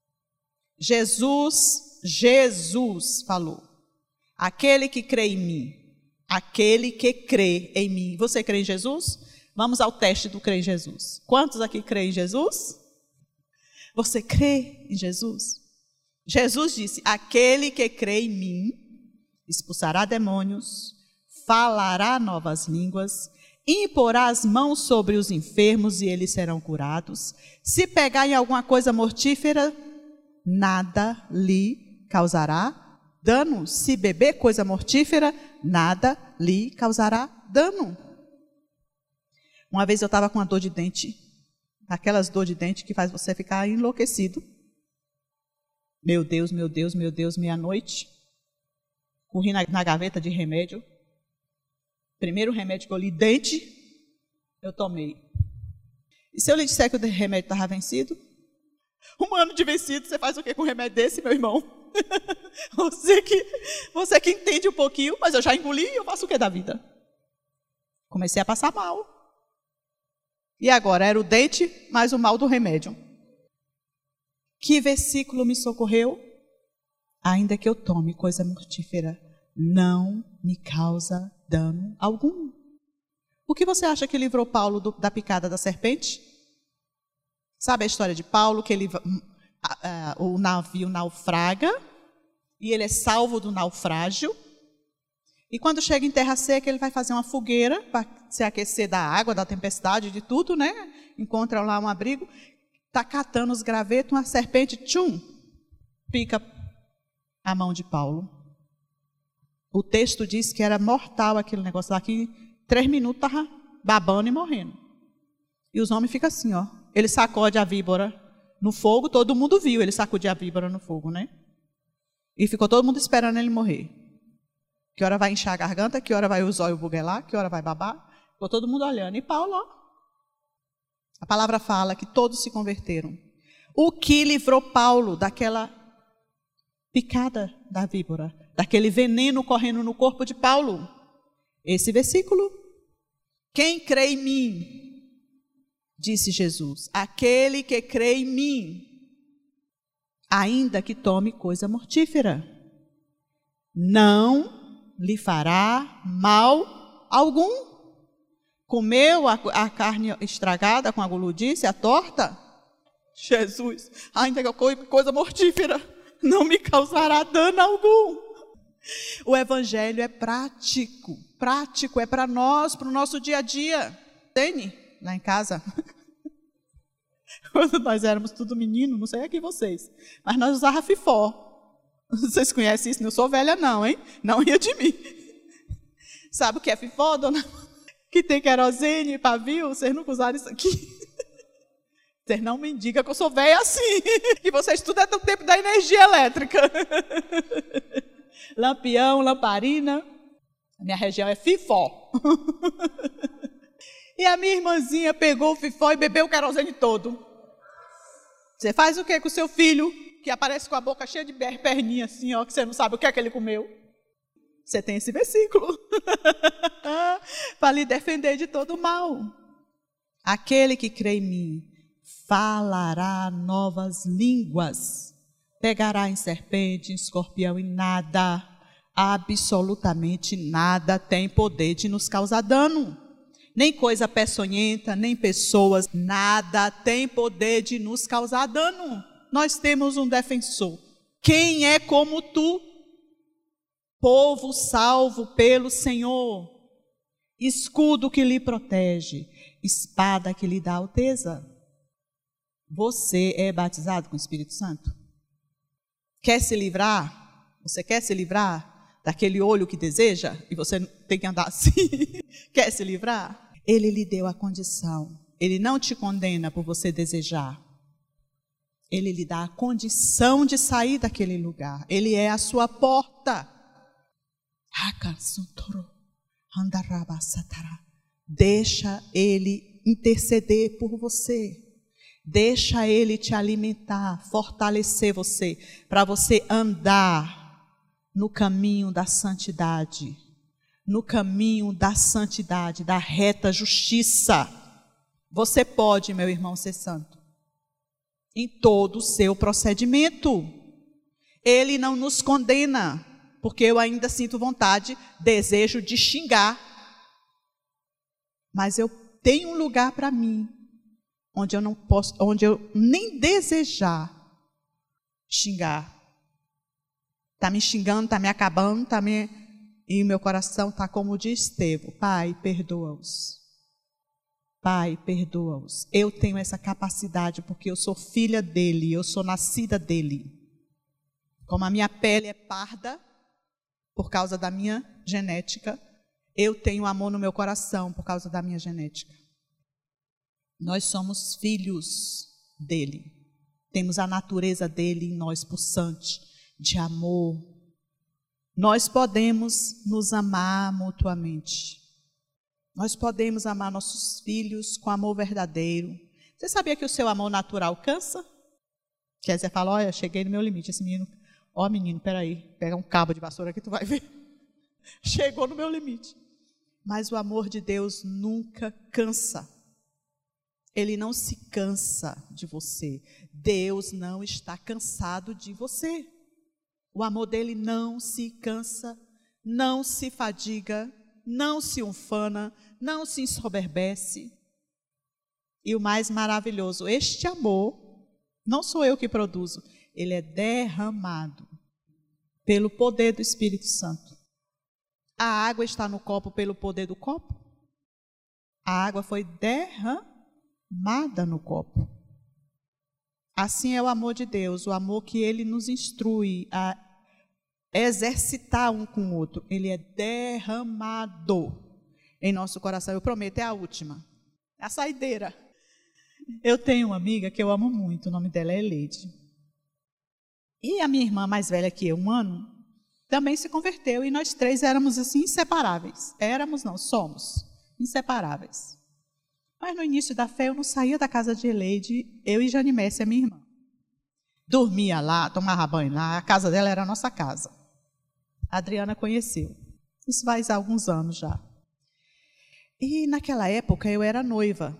Jesus, Jesus falou, aquele que crê em mim, aquele que crê em mim. Você crê em Jesus? Vamos ao teste do crer em Jesus. Quantos aqui creem em Jesus? Você crê em Jesus? Jesus disse, aquele que crê em mim, expulsará demônios, falará novas línguas, imporá as mãos sobre os enfermos e eles serão curados. Se pegar em alguma coisa mortífera, nada lhe causará dano. Se beber coisa mortífera, nada lhe causará dano. Uma vez eu estava com uma dor de dente, aquelas dor de dente que faz você ficar enlouquecido. Meu Deus, meu Deus, meu Deus, meia-noite. Corri na, na gaveta de remédio. Primeiro remédio que eu li, dente, eu tomei. E se eu lhe disser que o remédio estava vencido? Um ano de vencido, você faz o que com um remédio desse, meu irmão? Você que, você que entende um pouquinho, mas eu já engoli, eu faço o que da vida? Comecei a passar mal. E agora, era o dente mais o mal do remédio. Que versículo me socorreu? Ainda que eu tome coisa mortífera, não me causa dano algum. O que você acha que livrou Paulo do, da picada da serpente? Sabe a história de Paulo, que ele, a, a, o navio naufraga e ele é salvo do naufrágio. E quando chega em terra seca, ele vai fazer uma fogueira para se aquecer da água, da tempestade, de tudo, né? Encontra lá um abrigo, está catando os gravetos, uma serpente, tchum, pica a mão de Paulo. O texto diz que era mortal aquele negócio lá, que em três minutos estava babando e morrendo. E os homens ficam assim, ó. Ele sacode a víbora no fogo, todo mundo viu ele sacudir a víbora no fogo, né? E ficou todo mundo esperando ele morrer. Que hora vai inchar a garganta, que hora vai o zóio buguelar, que hora vai babar. Ficou todo mundo olhando. E Paulo, ó. A palavra fala que todos se converteram. O que livrou Paulo daquela picada da víbora, daquele veneno correndo no corpo de Paulo? Esse versículo. Quem crê em mim, disse Jesus, aquele que crê em mim, ainda que tome coisa mortífera, não lhe fará mal algum. Comeu a, a carne estragada com a guludice, a torta? Jesus, ainda que come coisa mortífera, não me causará dano algum. O evangelho é prático, prático, é para nós, para o nosso dia a dia. Tem lá em casa, quando nós éramos tudo menino, não sei aqui vocês, mas nós usávamos fifó. Vocês conhecem isso? Não sou velha não, hein? Não ria de mim. Sabe o que é fifó, dona? Que tem querosene, pavio, vocês nunca usaram isso aqui? Vocês não me digam que eu sou velha assim, que vocês tudo é do tempo da energia elétrica. Lampião, lamparina, a minha região é fifó. E a minha irmãzinha pegou o fifó e bebeu o querosene todo. Você faz o que com o seu filho, que aparece com a boca cheia de perninha assim, ó, que você não sabe o que é que ele comeu? Você tem esse versículo para lhe defender de todo mal. Aquele que crê em mim falará novas línguas, pegará em serpente, em escorpião e nada, absolutamente nada tem poder de nos causar dano. Nem coisa peçonhenta, nem pessoas, nada tem poder de nos causar dano. Nós temos um defensor. Quem é como tu? Povo salvo pelo Senhor, escudo que lhe protege, espada que lhe dá alteza. Você é batizado com o Espírito Santo? Quer se livrar? Você quer se livrar daquele olho que deseja e você tem que andar assim? Quer se livrar? Ele lhe deu a condição. Ele não te condena por você desejar. Ele lhe dá a condição de sair daquele lugar. Ele é a sua porta. Deixa ele interceder por você. Deixa ele te alimentar, fortalecer você, para você andar no caminho da santidade, no caminho da santidade, da reta justiça. Você pode, meu irmão, ser santo em todo o seu procedimento. Ele não nos condena, porque eu ainda sinto vontade, desejo de xingar. Mas eu tenho um lugar para mim, onde eu não posso, onde eu nem desejar xingar. Está me xingando, está me acabando, está me... e o meu coração está como diz Estevão: Pai, perdoa-os. Pai, perdoa-os. Eu tenho essa capacidade porque eu sou filha dele, eu sou nascida dele. Como a minha pele é parda, por causa da minha genética, eu tenho amor no meu coração por causa da minha genética. Nós somos filhos dele. Temos a natureza dele em nós, pulsante, de amor. Nós podemos nos amar mutuamente. Nós podemos amar nossos filhos com amor verdadeiro. Você sabia que o seu amor natural cansa? Quer dizer, fala, olha, cheguei no meu limite. Esse menino, ó menino, peraí, pega um cabo de vassoura que tu vai ver. Chegou no meu limite. Mas o amor de Deus nunca cansa. Ele não se cansa de você. Deus não está cansado de você. O amor dele não se cansa, não se fadiga, não se ufana, não se ensoberbece. E o mais maravilhoso, este amor, não sou eu que produzo, ele é derramado pelo poder do Espírito Santo. A água está no copo pelo poder do copo? A água foi derramada no copo. Assim é o amor de Deus, o amor que ele nos instrui a exercitar um com o outro. Ele é derramado em nosso coração. Eu prometo, é a última, é a saideira. Eu tenho uma amiga que eu amo muito, o nome dela é Eleide. E a minha irmã mais velha que eu, um ano, também se converteu e nós três éramos assim inseparáveis. Éramos, não, somos inseparáveis. Mas no início da fé eu não saía da casa de Eleide, eu e Janimesse, a minha irmã. Dormia lá, tomava banho lá, a casa dela era a nossa casa. A Adriana conheceu. Isso faz alguns anos já. E naquela época eu era noiva.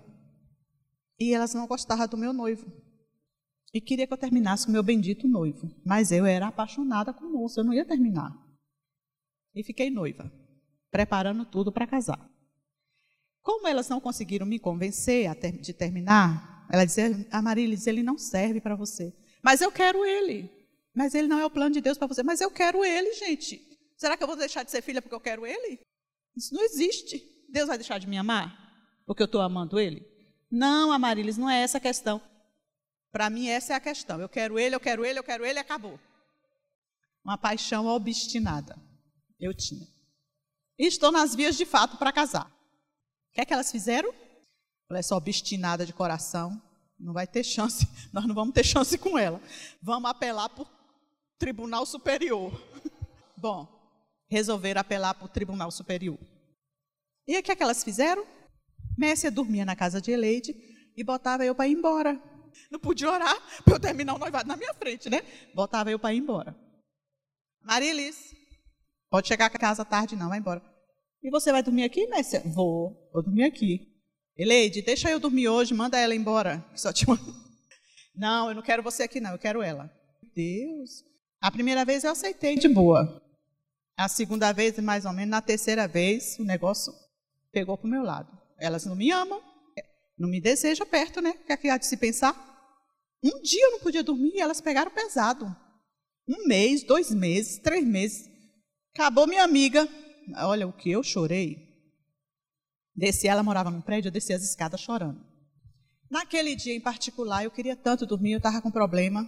E elas não gostavam do meu noivo. E queria que eu terminasse com o meu bendito noivo. Mas eu era apaixonada com o moço, eu não ia terminar. E fiquei noiva, preparando tudo para casar. Como elas não conseguiram me convencer a ter, de terminar, ela dizia, a Marilis, ele não serve para você. Mas eu quero ele. Mas ele não é o plano de Deus para você. Mas eu quero ele, gente. Será que eu vou deixar de ser filha porque eu quero ele? Isso não existe. Deus vai deixar de me amar porque eu estou amando ele? Não, Amarilis, não é essa a questão. Para mim, essa é a questão. Eu quero ele, eu quero ele, eu quero ele, acabou. Uma paixão obstinada. Eu tinha. E estou nas vias de fato para casar. O que é que elas fizeram? Ela é só obstinada de coração. Não vai ter chance. Nós não vamos ter chance com ela. Vamos apelar para o Tribunal Superior. Bom, resolveram apelar para o Tribunal Superior. E o que é que elas fizeram? Messia dormia na casa de Eleide e botava eu para ir embora. Não podia orar para eu terminar o noivado na minha frente, né? Botava eu para ir embora. Marilis, pode chegar a casa tarde não, vai embora. E você vai dormir aqui, Messia? Vou, vou dormir aqui. Eleide, deixa eu dormir hoje, manda ela embora. Só te... Não, eu não quero você aqui não, eu quero ela. Deus. A primeira vez eu aceitei de boa. A segunda vez, mais ou menos, na terceira vez, o negócio pegou para o meu lado. Elas não me amam, não me desejam perto, né? O que é que há de se pensar? Um dia eu não podia dormir e elas pegaram pesado. Um mês, dois meses, três meses. Acabou minha amiga. Olha o que eu chorei. Desci, ela morava num prédio, eu desci as escadas chorando. Naquele dia em particular, eu queria tanto dormir, eu estava com problema.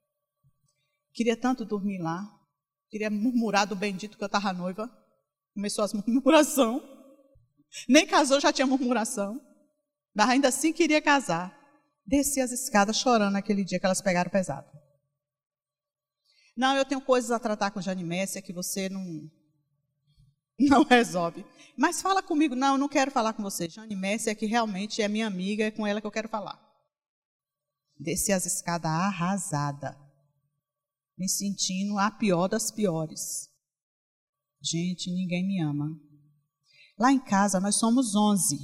Queria tanto dormir lá. Queria murmurar do bendito que eu estava noiva. Começou as murmurações. Nem casou, já tinha murmuração. Mas ainda assim queria casar. Desci as escadas chorando naquele dia que elas pegaram pesado. Não, eu tenho coisas a tratar com Janimesse que você não, não resolve. Mas fala comigo. Não, eu não quero falar com você. Janimesse é que realmente é minha amiga, é com ela que eu quero falar. Desci as escadas arrasada. Me sentindo a pior das piores. Gente, ninguém me ama. Lá em casa nós somos onze.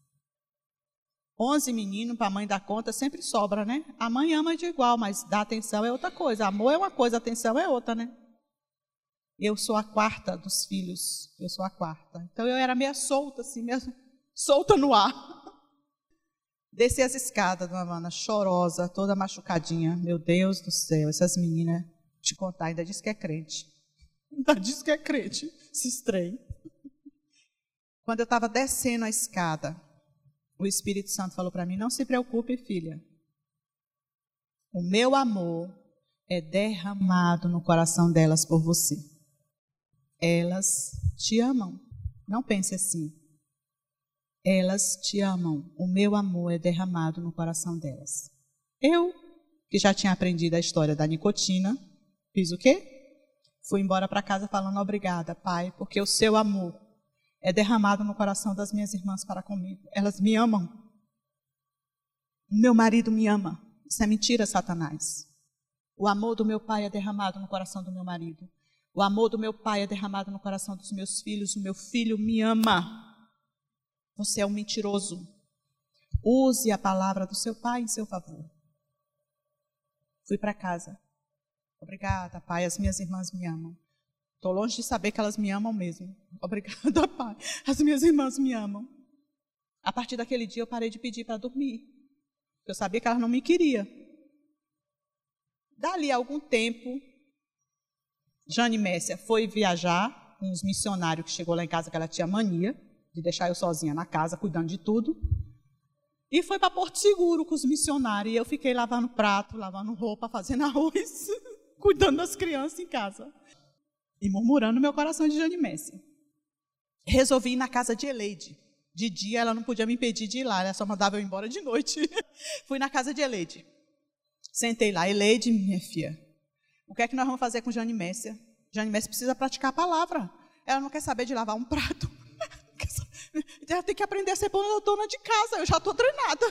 Onze meninos para a mãe dar conta sempre sobra, né? A mãe ama de igual, mas dar atenção é outra coisa. Amor é uma coisa, atenção é outra, né? Eu sou a quarta dos filhos. Eu sou a quarta. Então eu era meio solta, assim, mesmo, solta no ar. Desci as escadas, dona Ana, chorosa, toda machucadinha. Meu Deus do céu, essas meninas, te contar, ainda diz que é crente. Ainda diz que é crente, se estranha. Quando eu estava descendo a escada, o Espírito Santo falou para mim, não se preocupe, filha. O meu amor é derramado no coração delas por você. Elas te amam. Não pense assim. Elas te amam. O meu amor é derramado no coração delas. Eu, que já tinha aprendido a história da nicotina, fiz o quê? Fui embora para casa falando obrigada, Pai, porque o seu amor é derramado no coração das minhas irmãs para comigo. Elas me amam. Meu marido me ama. Isso é mentira, Satanás. O amor do meu pai é derramado no coração do meu marido. O amor do meu pai é derramado no coração dos meus filhos. O meu filho me ama. Você é um mentiroso. Use a palavra do seu pai em seu favor. Fui para casa. Obrigada, pai. As minhas irmãs me amam. Estou longe de saber que elas me amam mesmo. Obrigada, Pai. As minhas irmãs me amam. A partir daquele dia eu parei de pedir para dormir. Eu sabia que elas não me queriam. Dali a algum tempo, Jane Messia foi viajar com uns missionários que chegou lá em casa, que ela tinha mania de deixar eu sozinha na casa, cuidando de tudo. E foi para Porto Seguro com os missionários. E eu fiquei lavando prato, lavando roupa, fazendo arroz, cuidando das crianças em casa. E murmurando no meu coração de Jane Messia. Resolvi ir na casa de Eleide. De dia ela não podia me impedir de ir lá, ela só mandava eu ir embora de noite. Fui na casa de Eleide. Sentei lá. Eleide, minha filha, o que é que nós vamos fazer com Jane Messia? Jane Messia precisa praticar a palavra. Ela não quer saber de lavar um prato. Ela tem que aprender a ser boa dona de casa. Eu já estou treinada.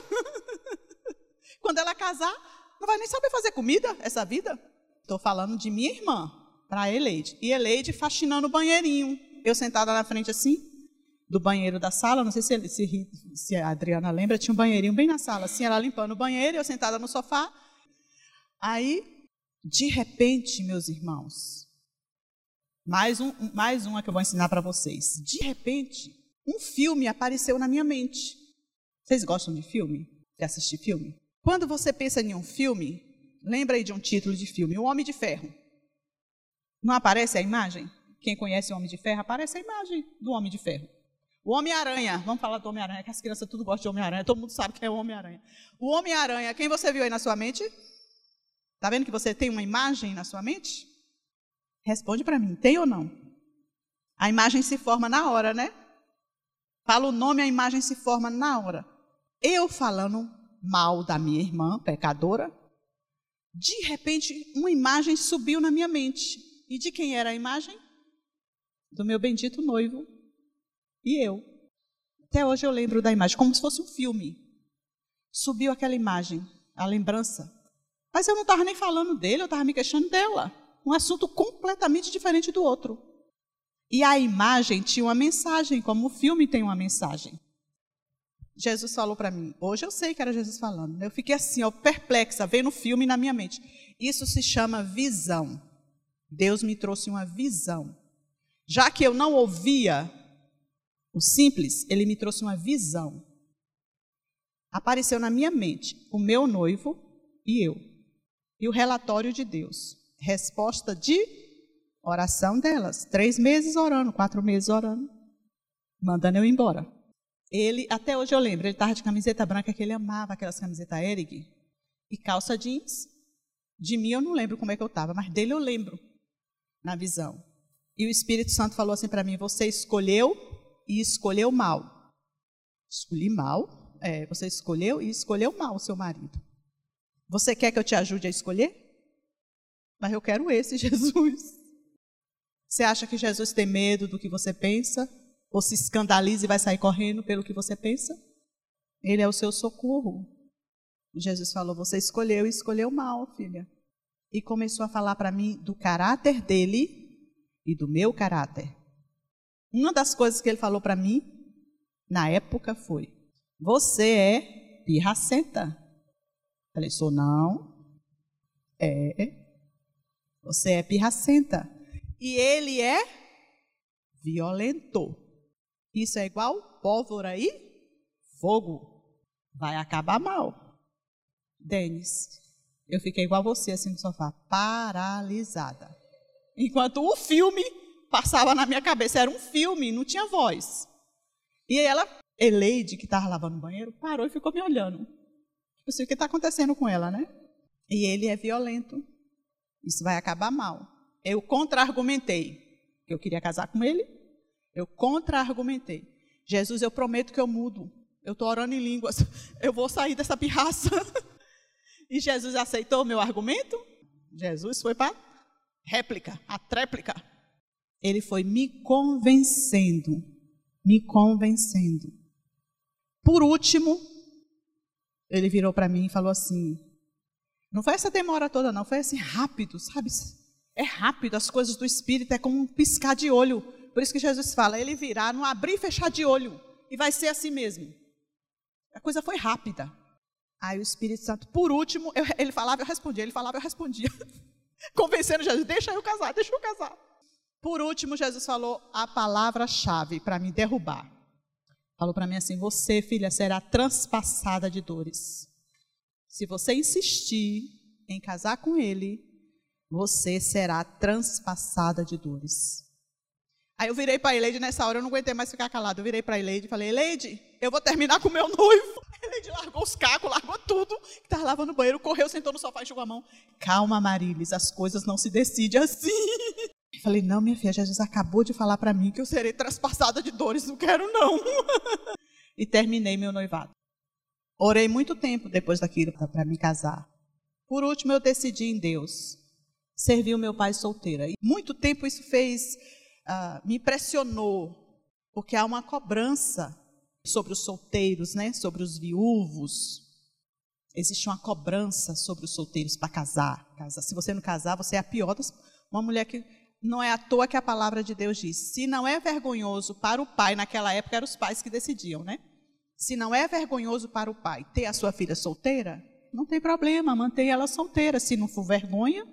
Quando ela casar, não vai nem saber fazer comida, essa vida. Estou falando de minha irmã, para Eleide. E Eleide faxinando o banheirinho. Eu sentada na frente assim, do banheiro da sala, não sei se, se, se a Adriana lembra, tinha um banheirinho bem na sala, assim, ela limpando o banheiro, eu sentada no sofá. Aí, de repente, meus irmãos, mais, um, mais uma que eu vou ensinar para vocês. De repente, um filme apareceu na minha mente. Vocês gostam de filme? De assistir filme? Quando você pensa em um filme, lembra aí de um título de filme, O Homem de Ferro. Não aparece a imagem? Quem conhece o Homem de Ferro, aparece a imagem do Homem de Ferro. O Homem-Aranha, vamos falar do Homem-Aranha, que as crianças tudo gostam de Homem-Aranha, todo mundo sabe que é o Homem-Aranha. O Homem-Aranha, quem você viu aí na sua mente? Está vendo que você tem uma imagem na sua mente? Responde para mim, tem ou não? A imagem se forma na hora, né? Fala o nome, a imagem se forma na hora. Eu falando mal da minha irmã, pecadora, de repente uma imagem subiu na minha mente. E de quem era a imagem? Do meu bendito noivo. E eu. Até hoje eu lembro da imagem, como se fosse um filme. Subiu aquela imagem, a lembrança. Mas eu não estava nem falando dele, eu estava me queixando dela. Um assunto completamente diferente do outro. E a imagem tinha uma mensagem, como o filme tem uma mensagem. Jesus falou para mim, hoje eu sei que era Jesus falando. Eu fiquei assim, ó, perplexa, vendo o filme na minha mente. Isso se chama visão. Deus me trouxe uma visão. Já que eu não ouvia o simples, ele me trouxe uma visão. Apareceu na minha mente o meu noivo e eu. E o relatório de Deus. Resposta de oração delas. Três meses orando, quatro meses orando. Mandando eu ir embora. Ele, até hoje eu lembro, ele estava de camiseta branca, que ele amava aquelas camisetas Erig. E calça jeans. De mim eu não lembro como é que eu estava, mas dele eu lembro. Na visão. E o Espírito Santo falou assim para mim, você escolheu e escolheu mal. Escolhi mal? É, você escolheu e escolheu mal o seu marido. Você quer que eu te ajude a escolher? Mas eu quero esse, Jesus. Você acha que Jesus tem medo do que você pensa? Ou se escandaliza e vai sair correndo pelo que você pensa? Ele é o seu socorro. Jesus falou, você escolheu e escolheu mal, filha. E começou a falar para mim do caráter dele e do meu caráter. Uma das coisas que ele falou para mim, na época, foi, você é pirracenta. Falei, sou não. É. Você é pirracenta. E ele é violento. Isso é igual pólvora e fogo. Vai acabar mal. Denis, eu fiquei igual você, assim, no sofá, paralisada. Enquanto o filme passava na minha cabeça. Era um filme, não tinha voz. E ela, Eleide, que estava lavando o banheiro, parou e ficou me olhando. Eu sei o que está acontecendo com ela, né? E ele é violento. Isso vai acabar mal. Eu contra-argumentei que eu queria casar com ele. Eu contra-argumentei. Jesus, eu prometo que eu mudo. Eu estou orando em línguas. Eu vou sair dessa pirraça. E Jesus aceitou o meu argumento. Jesus foi para réplica, a tréplica. Ele foi me convencendo. Me convencendo. Por último, ele virou para mim e falou assim, não foi essa demora toda não, foi assim rápido, sabe? É rápido, as coisas do Espírito é como um piscar de olho. Por isso que Jesus fala, ele virá, não abrir e fechar de olho. E vai ser assim mesmo. A coisa foi rápida. Aí o Espírito Santo, por último, eu, ele falava, eu respondia, ele falava, eu respondia. Convencendo Jesus, deixa eu casar, deixa eu casar. Por último, Jesus falou a palavra-chave para me derrubar. Falou para mim assim: você, filha, será transpassada de dores. Se você insistir em casar com ele, você será transpassada de dores. Aí eu virei para a Eleide, nessa hora eu não aguentei mais ficar calado. Eu virei para a Eleide e falei: Eleide, eu vou terminar com o meu noivo. A Eleide largou os cacos, largou tudo, que estava lavando no banheiro, correu, sentou no sofá e enxugou a mão. Calma, Marilis, as coisas não se decidem assim. Eu falei: não, minha filha, Jesus acabou de falar para mim que eu serei transpassada de dores, não quero não. E terminei meu noivado. Orei muito tempo depois daquilo para me casar. Por último, eu decidi em Deus servir o meu pai solteira. E muito tempo isso fez, uh, me impressionou, porque há uma cobrança sobre os solteiros, né? Sobre os viúvos. Existe uma cobrança sobre os solteiros para casar. Se você não casar, você é a pior das... Uma mulher que... Não é à toa que a palavra de Deus diz: se não é vergonhoso para o pai, naquela época eram os pais que decidiam, né? Se não é vergonhoso para o pai ter a sua filha solteira, não tem problema, mantenha ela solteira, se não for vergonha.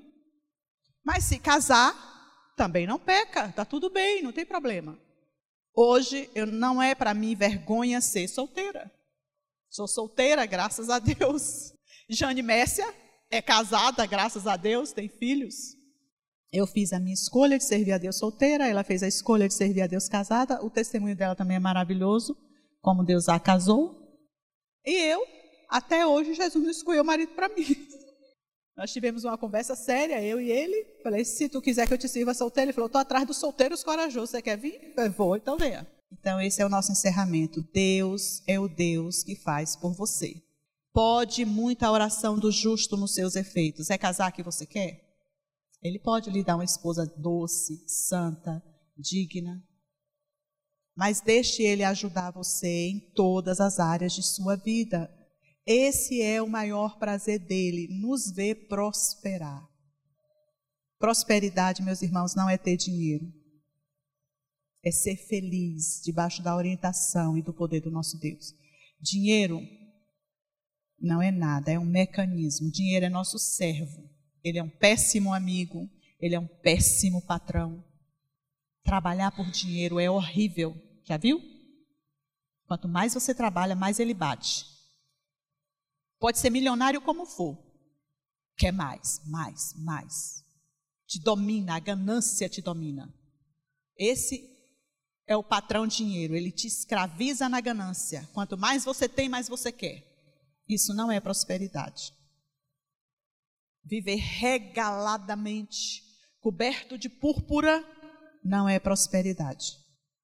Mas se casar, também não peca, está tudo bem, não tem problema. Hoje, eu, não é para mim vergonha ser solteira. Sou solteira, graças a Deus. Jane Messia é casada, graças a Deus, tem filhos. Eu fiz a minha escolha de servir a Deus solteira, ela fez a escolha de servir a Deus casada. O testemunho dela também é maravilhoso, como Deus a casou. E eu, até hoje, Jesus não escolheu marido para mim. Nós tivemos uma conversa séria, eu e ele. Falei: se tu quiser que eu te sirva solteiro, ele falou: estou atrás dos solteiros corajosos, você quer vir? Eu vou, então venha. Então esse é o nosso encerramento. Deus é o Deus que faz por você. Pode muita oração do justo nos seus efeitos. É casar que você quer? Ele pode lhe dar uma esposa doce, santa, digna. Mas deixe ele ajudar você em todas as áreas de sua vida. Esse é o maior prazer dele, nos ver prosperar. Prosperidade, meus irmãos, não é ter dinheiro. É ser feliz debaixo da orientação e do poder do nosso Deus. Dinheiro não é nada, é um mecanismo. Dinheiro é nosso servo. Ele é um péssimo amigo, ele é um péssimo patrão. Trabalhar por dinheiro é horrível, já viu? Quanto mais você trabalha, mais ele bate. Pode ser milionário como for. Quer mais, mais, mais. Te domina, a ganância te domina. Esse é o patrão dinheiro, ele te escraviza na ganância. Quanto mais você tem, mais você quer. Isso não é prosperidade. Viver regaladamente, coberto de púrpura, não é prosperidade.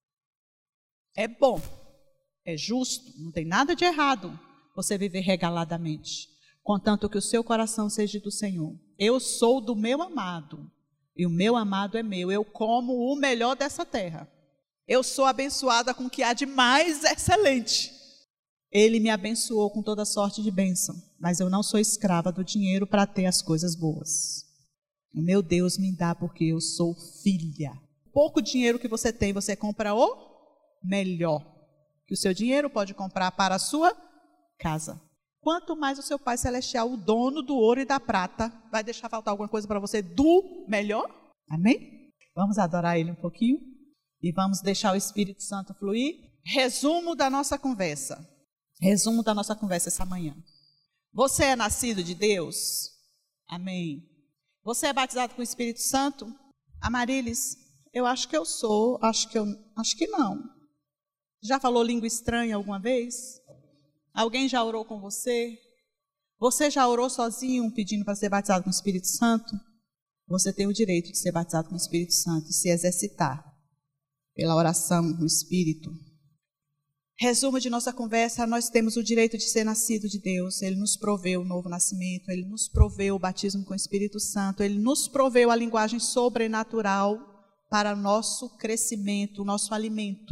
É bom, é justo, não tem nada de errado você viver regaladamente, contanto que o seu coração seja do Senhor. Eu sou do meu amado, e o meu amado é meu. Eu como o melhor dessa terra. Eu sou abençoada com o que há de mais excelente. Ele me abençoou com toda sorte de bênção, mas eu não sou escrava do dinheiro para ter as coisas boas. O meu Deus me dá porque eu sou filha. Pouco dinheiro que você tem, você compra o melhor que o seu dinheiro pode comprar para a sua casa. Quanto mais o seu Pai Celestial, o dono do ouro e da prata, vai deixar faltar alguma coisa para você do melhor? Amém? Vamos adorar Ele um pouquinho e vamos deixar o Espírito Santo fluir. Resumo da nossa conversa. Resumo da nossa conversa essa manhã. Você é nascido de Deus? Amém. Você é batizado com o Espírito Santo? Amarilis, eu acho que eu sou, acho que eu, acho que não. Já falou língua estranha alguma vez? Alguém já orou com você? Você já orou sozinho pedindo para ser batizado com o Espírito Santo? Você tem o direito de ser batizado com o Espírito Santo e se exercitar pela oração no Espírito. Resumo de nossa conversa: nós temos o direito de ser nascido de Deus. Ele nos proveu o novo nascimento, Ele nos proveu o batismo com o Espírito Santo, Ele nos proveu a linguagem sobrenatural para o nosso crescimento, o nosso alimento.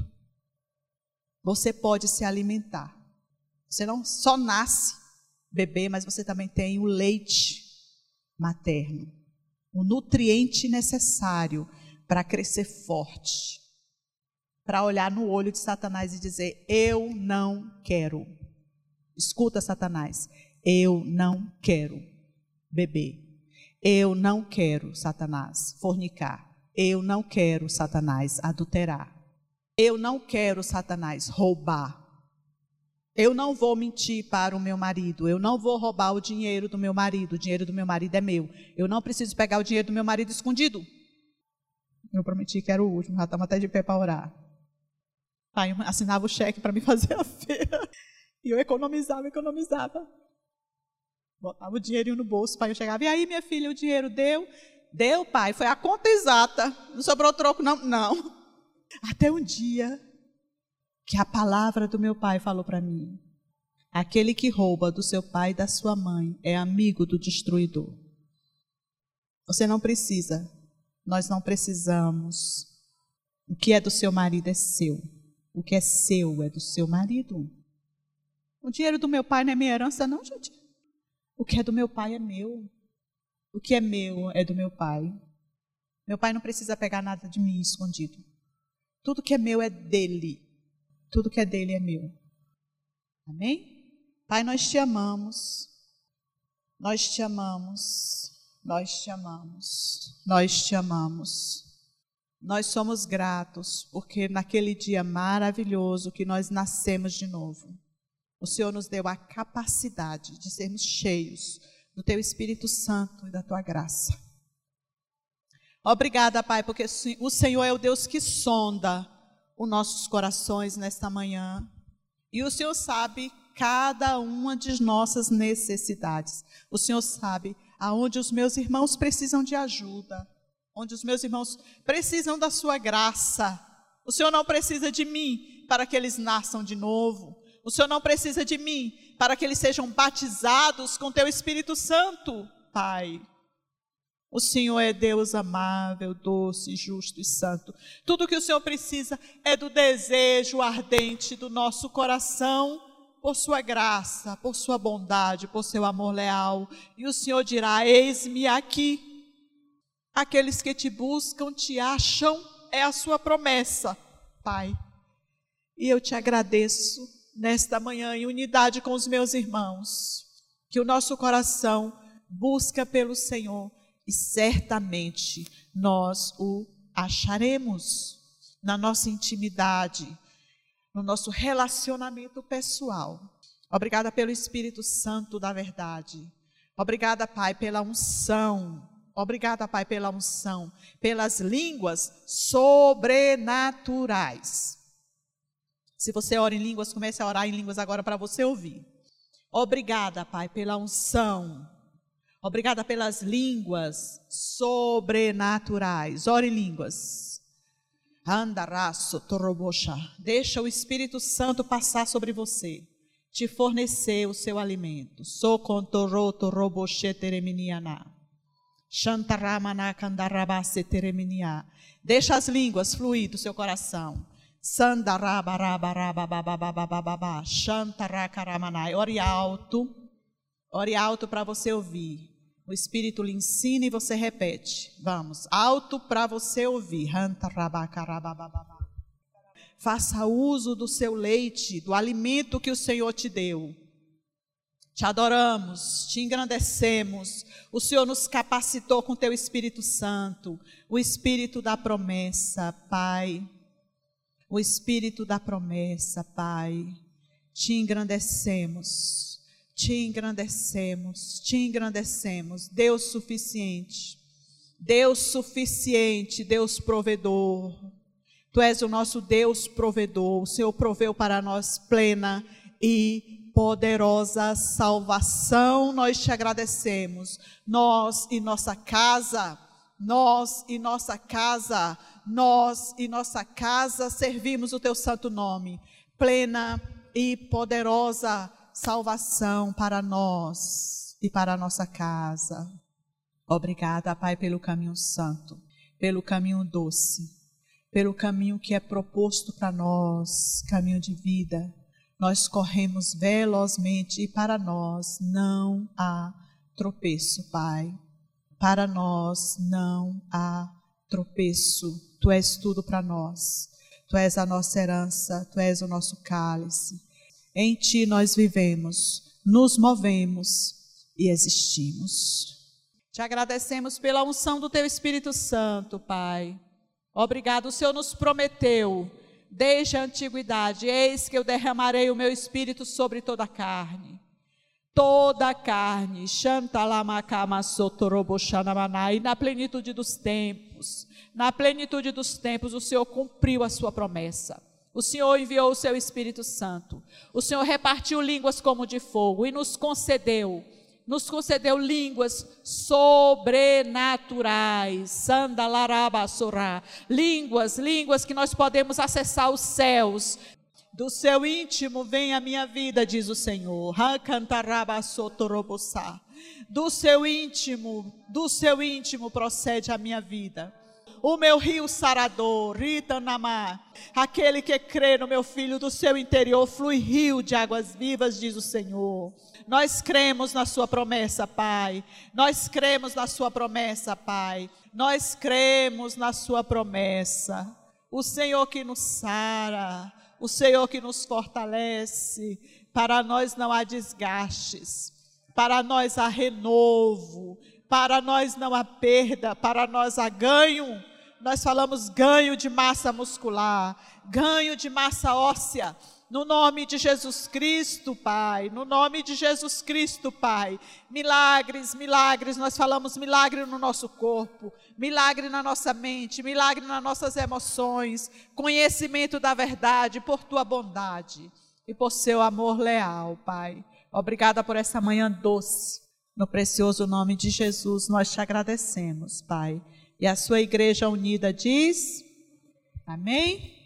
Você pode se alimentar. Você não só nasce bebê, mas você também tem o leite materno, o nutriente necessário para crescer forte, para olhar no olho de Satanás e dizer: eu não quero. Escuta, Satanás, eu não quero beber. Eu não quero, Satanás, fornicar. Eu não quero, Satanás, adulterar. Eu não quero, Satanás, roubar. Eu não vou mentir para o meu marido. Eu não vou roubar o dinheiro do meu marido. O dinheiro do meu marido é meu. Eu não preciso pegar o dinheiro do meu marido escondido. Eu prometi que era o último. Já estamos até de pé para orar. Pai, eu assinava o cheque para me fazer a feira. E eu economizava, economizava. Botava o dinheirinho no bolso. Pai, eu chegava. E aí, minha filha, o dinheiro deu? Deu, pai. Foi a conta exata. Não sobrou troco, não. Não. Até um dia que a palavra do meu pai falou para mim: aquele que rouba do seu pai e da sua mãe é amigo do destruidor. Você não precisa, nós não precisamos. O que é do seu marido é seu. O que é seu é do seu marido. O dinheiro do meu pai não é minha herança, não, gente. O que é do meu pai é meu. O que é meu é do meu pai. Meu pai não precisa pegar nada de mim escondido. Tudo que é meu é dele. Tudo que é dele é meu. Amém? Pai, nós te amamos. Nós te amamos. Nós te amamos. Nós te amamos. Nós somos gratos porque naquele dia maravilhoso que nós nascemos de novo, o Senhor nos deu a capacidade de sermos cheios do Teu Espírito Santo e da Tua graça. Obrigada, Pai, porque o Senhor é o Deus que sonda os nossos corações nesta manhã. E o Senhor sabe cada uma de nossas necessidades. O Senhor sabe aonde os meus irmãos precisam de ajuda, onde os meus irmãos precisam da sua graça. O Senhor não precisa de mim para que eles nasçam de novo. O Senhor não precisa de mim para que eles sejam batizados com Teu Espírito Santo, Pai. O Senhor é Deus amável, doce, justo e santo. Tudo que o Senhor precisa é do desejo ardente do nosso coração por sua graça, por sua bondade, por seu amor leal. E o Senhor dirá: eis-me aqui. Aqueles que te buscam, te acham, é a sua promessa, Pai. E eu te agradeço nesta manhã, em unidade com os meus irmãos, que o nosso coração busca pelo Senhor. E certamente nós o acharemos na nossa intimidade, no nosso relacionamento pessoal. Obrigada pelo Espírito Santo da verdade. Obrigada, Pai, pela unção. Obrigada, Pai, pela unção, pelas línguas sobrenaturais. Se você ora em línguas, comece a orar em línguas agora para você ouvir. Obrigada, Pai, pela unção. Obrigada pelas línguas sobrenaturais. Ore em línguas. Andaraço, torobosha. Deixa o Espírito Santo passar sobre você, te fornecer o seu alimento. Socontoro, toroboshe, tereminiana. Shantaramana, candarabase, tereminia. Deixa as línguas fluir do seu coração. Sandarabarabarabababababababá. Shantaracaramanai. Ore alto. Ore alto para você ouvir. O Espírito lhe ensina e você repete. Vamos, alto para você ouvir. Faça uso do seu leite, do alimento que o Senhor te deu. Te adoramos, te engrandecemos. O Senhor nos capacitou com teu Espírito Santo. O Espírito da promessa, Pai. O Espírito da promessa, Pai. Te engrandecemos. Te engrandecemos, te engrandecemos, Deus suficiente, Deus suficiente, Deus provedor. Tu és o nosso Deus provedor, o Senhor proveu para nós plena e poderosa salvação. Nós te agradecemos, nós e nossa casa, nós e nossa casa, nós e nossa casa servimos o teu santo nome, plena e poderosa salvação para nós e para a nossa casa. Obrigada, Pai, pelo caminho santo, pelo caminho doce, pelo caminho que é proposto para nós, caminho de vida. Nós corremos velozmente e para nós não há tropeço, Pai. Para nós não há tropeço. Tu és tudo para nós. Tu és a nossa herança, Tu és o nosso cálice. Em Ti nós vivemos, nos movemos e existimos. Te agradecemos pela unção do Teu Espírito Santo, Pai. Obrigado, o Senhor nos prometeu, desde a antiguidade, eis que eu derramarei o meu espírito sobre toda a carne. Toda a carne, e na plenitude dos tempos, na plenitude dos tempos, o Senhor cumpriu a sua promessa. O Senhor enviou o seu Espírito Santo. O Senhor repartiu línguas como de fogo e nos concedeu, nos concedeu línguas sobrenaturais. Sandalarabassorá. Línguas, línguas que nós podemos acessar os céus. Do seu íntimo vem a minha vida, diz o Senhor. Do seu íntimo, do seu íntimo procede a minha vida. O meu rio sarador, Ritanamá, aquele que crê no meu filho, do seu interior flui rio de águas vivas, diz o Senhor. Nós cremos na sua promessa, Pai. Nós cremos na sua promessa, Pai. Nós cremos na sua promessa. O Senhor que nos sara, o Senhor que nos fortalece. Para nós não há desgastes, para nós há renovo, para nós não há perda, para nós há ganho. Nós falamos ganho de massa muscular, ganho de massa óssea, no nome de Jesus Cristo, Pai, no nome de Jesus Cristo, Pai. Milagres, milagres, nós falamos milagre no nosso corpo, milagre na nossa mente, milagre nas nossas emoções, conhecimento da verdade por Tua bondade e por Seu amor leal, Pai. Obrigada por essa manhã doce. No precioso nome de Jesus, nós te agradecemos, Pai. E a sua igreja unida diz, amém?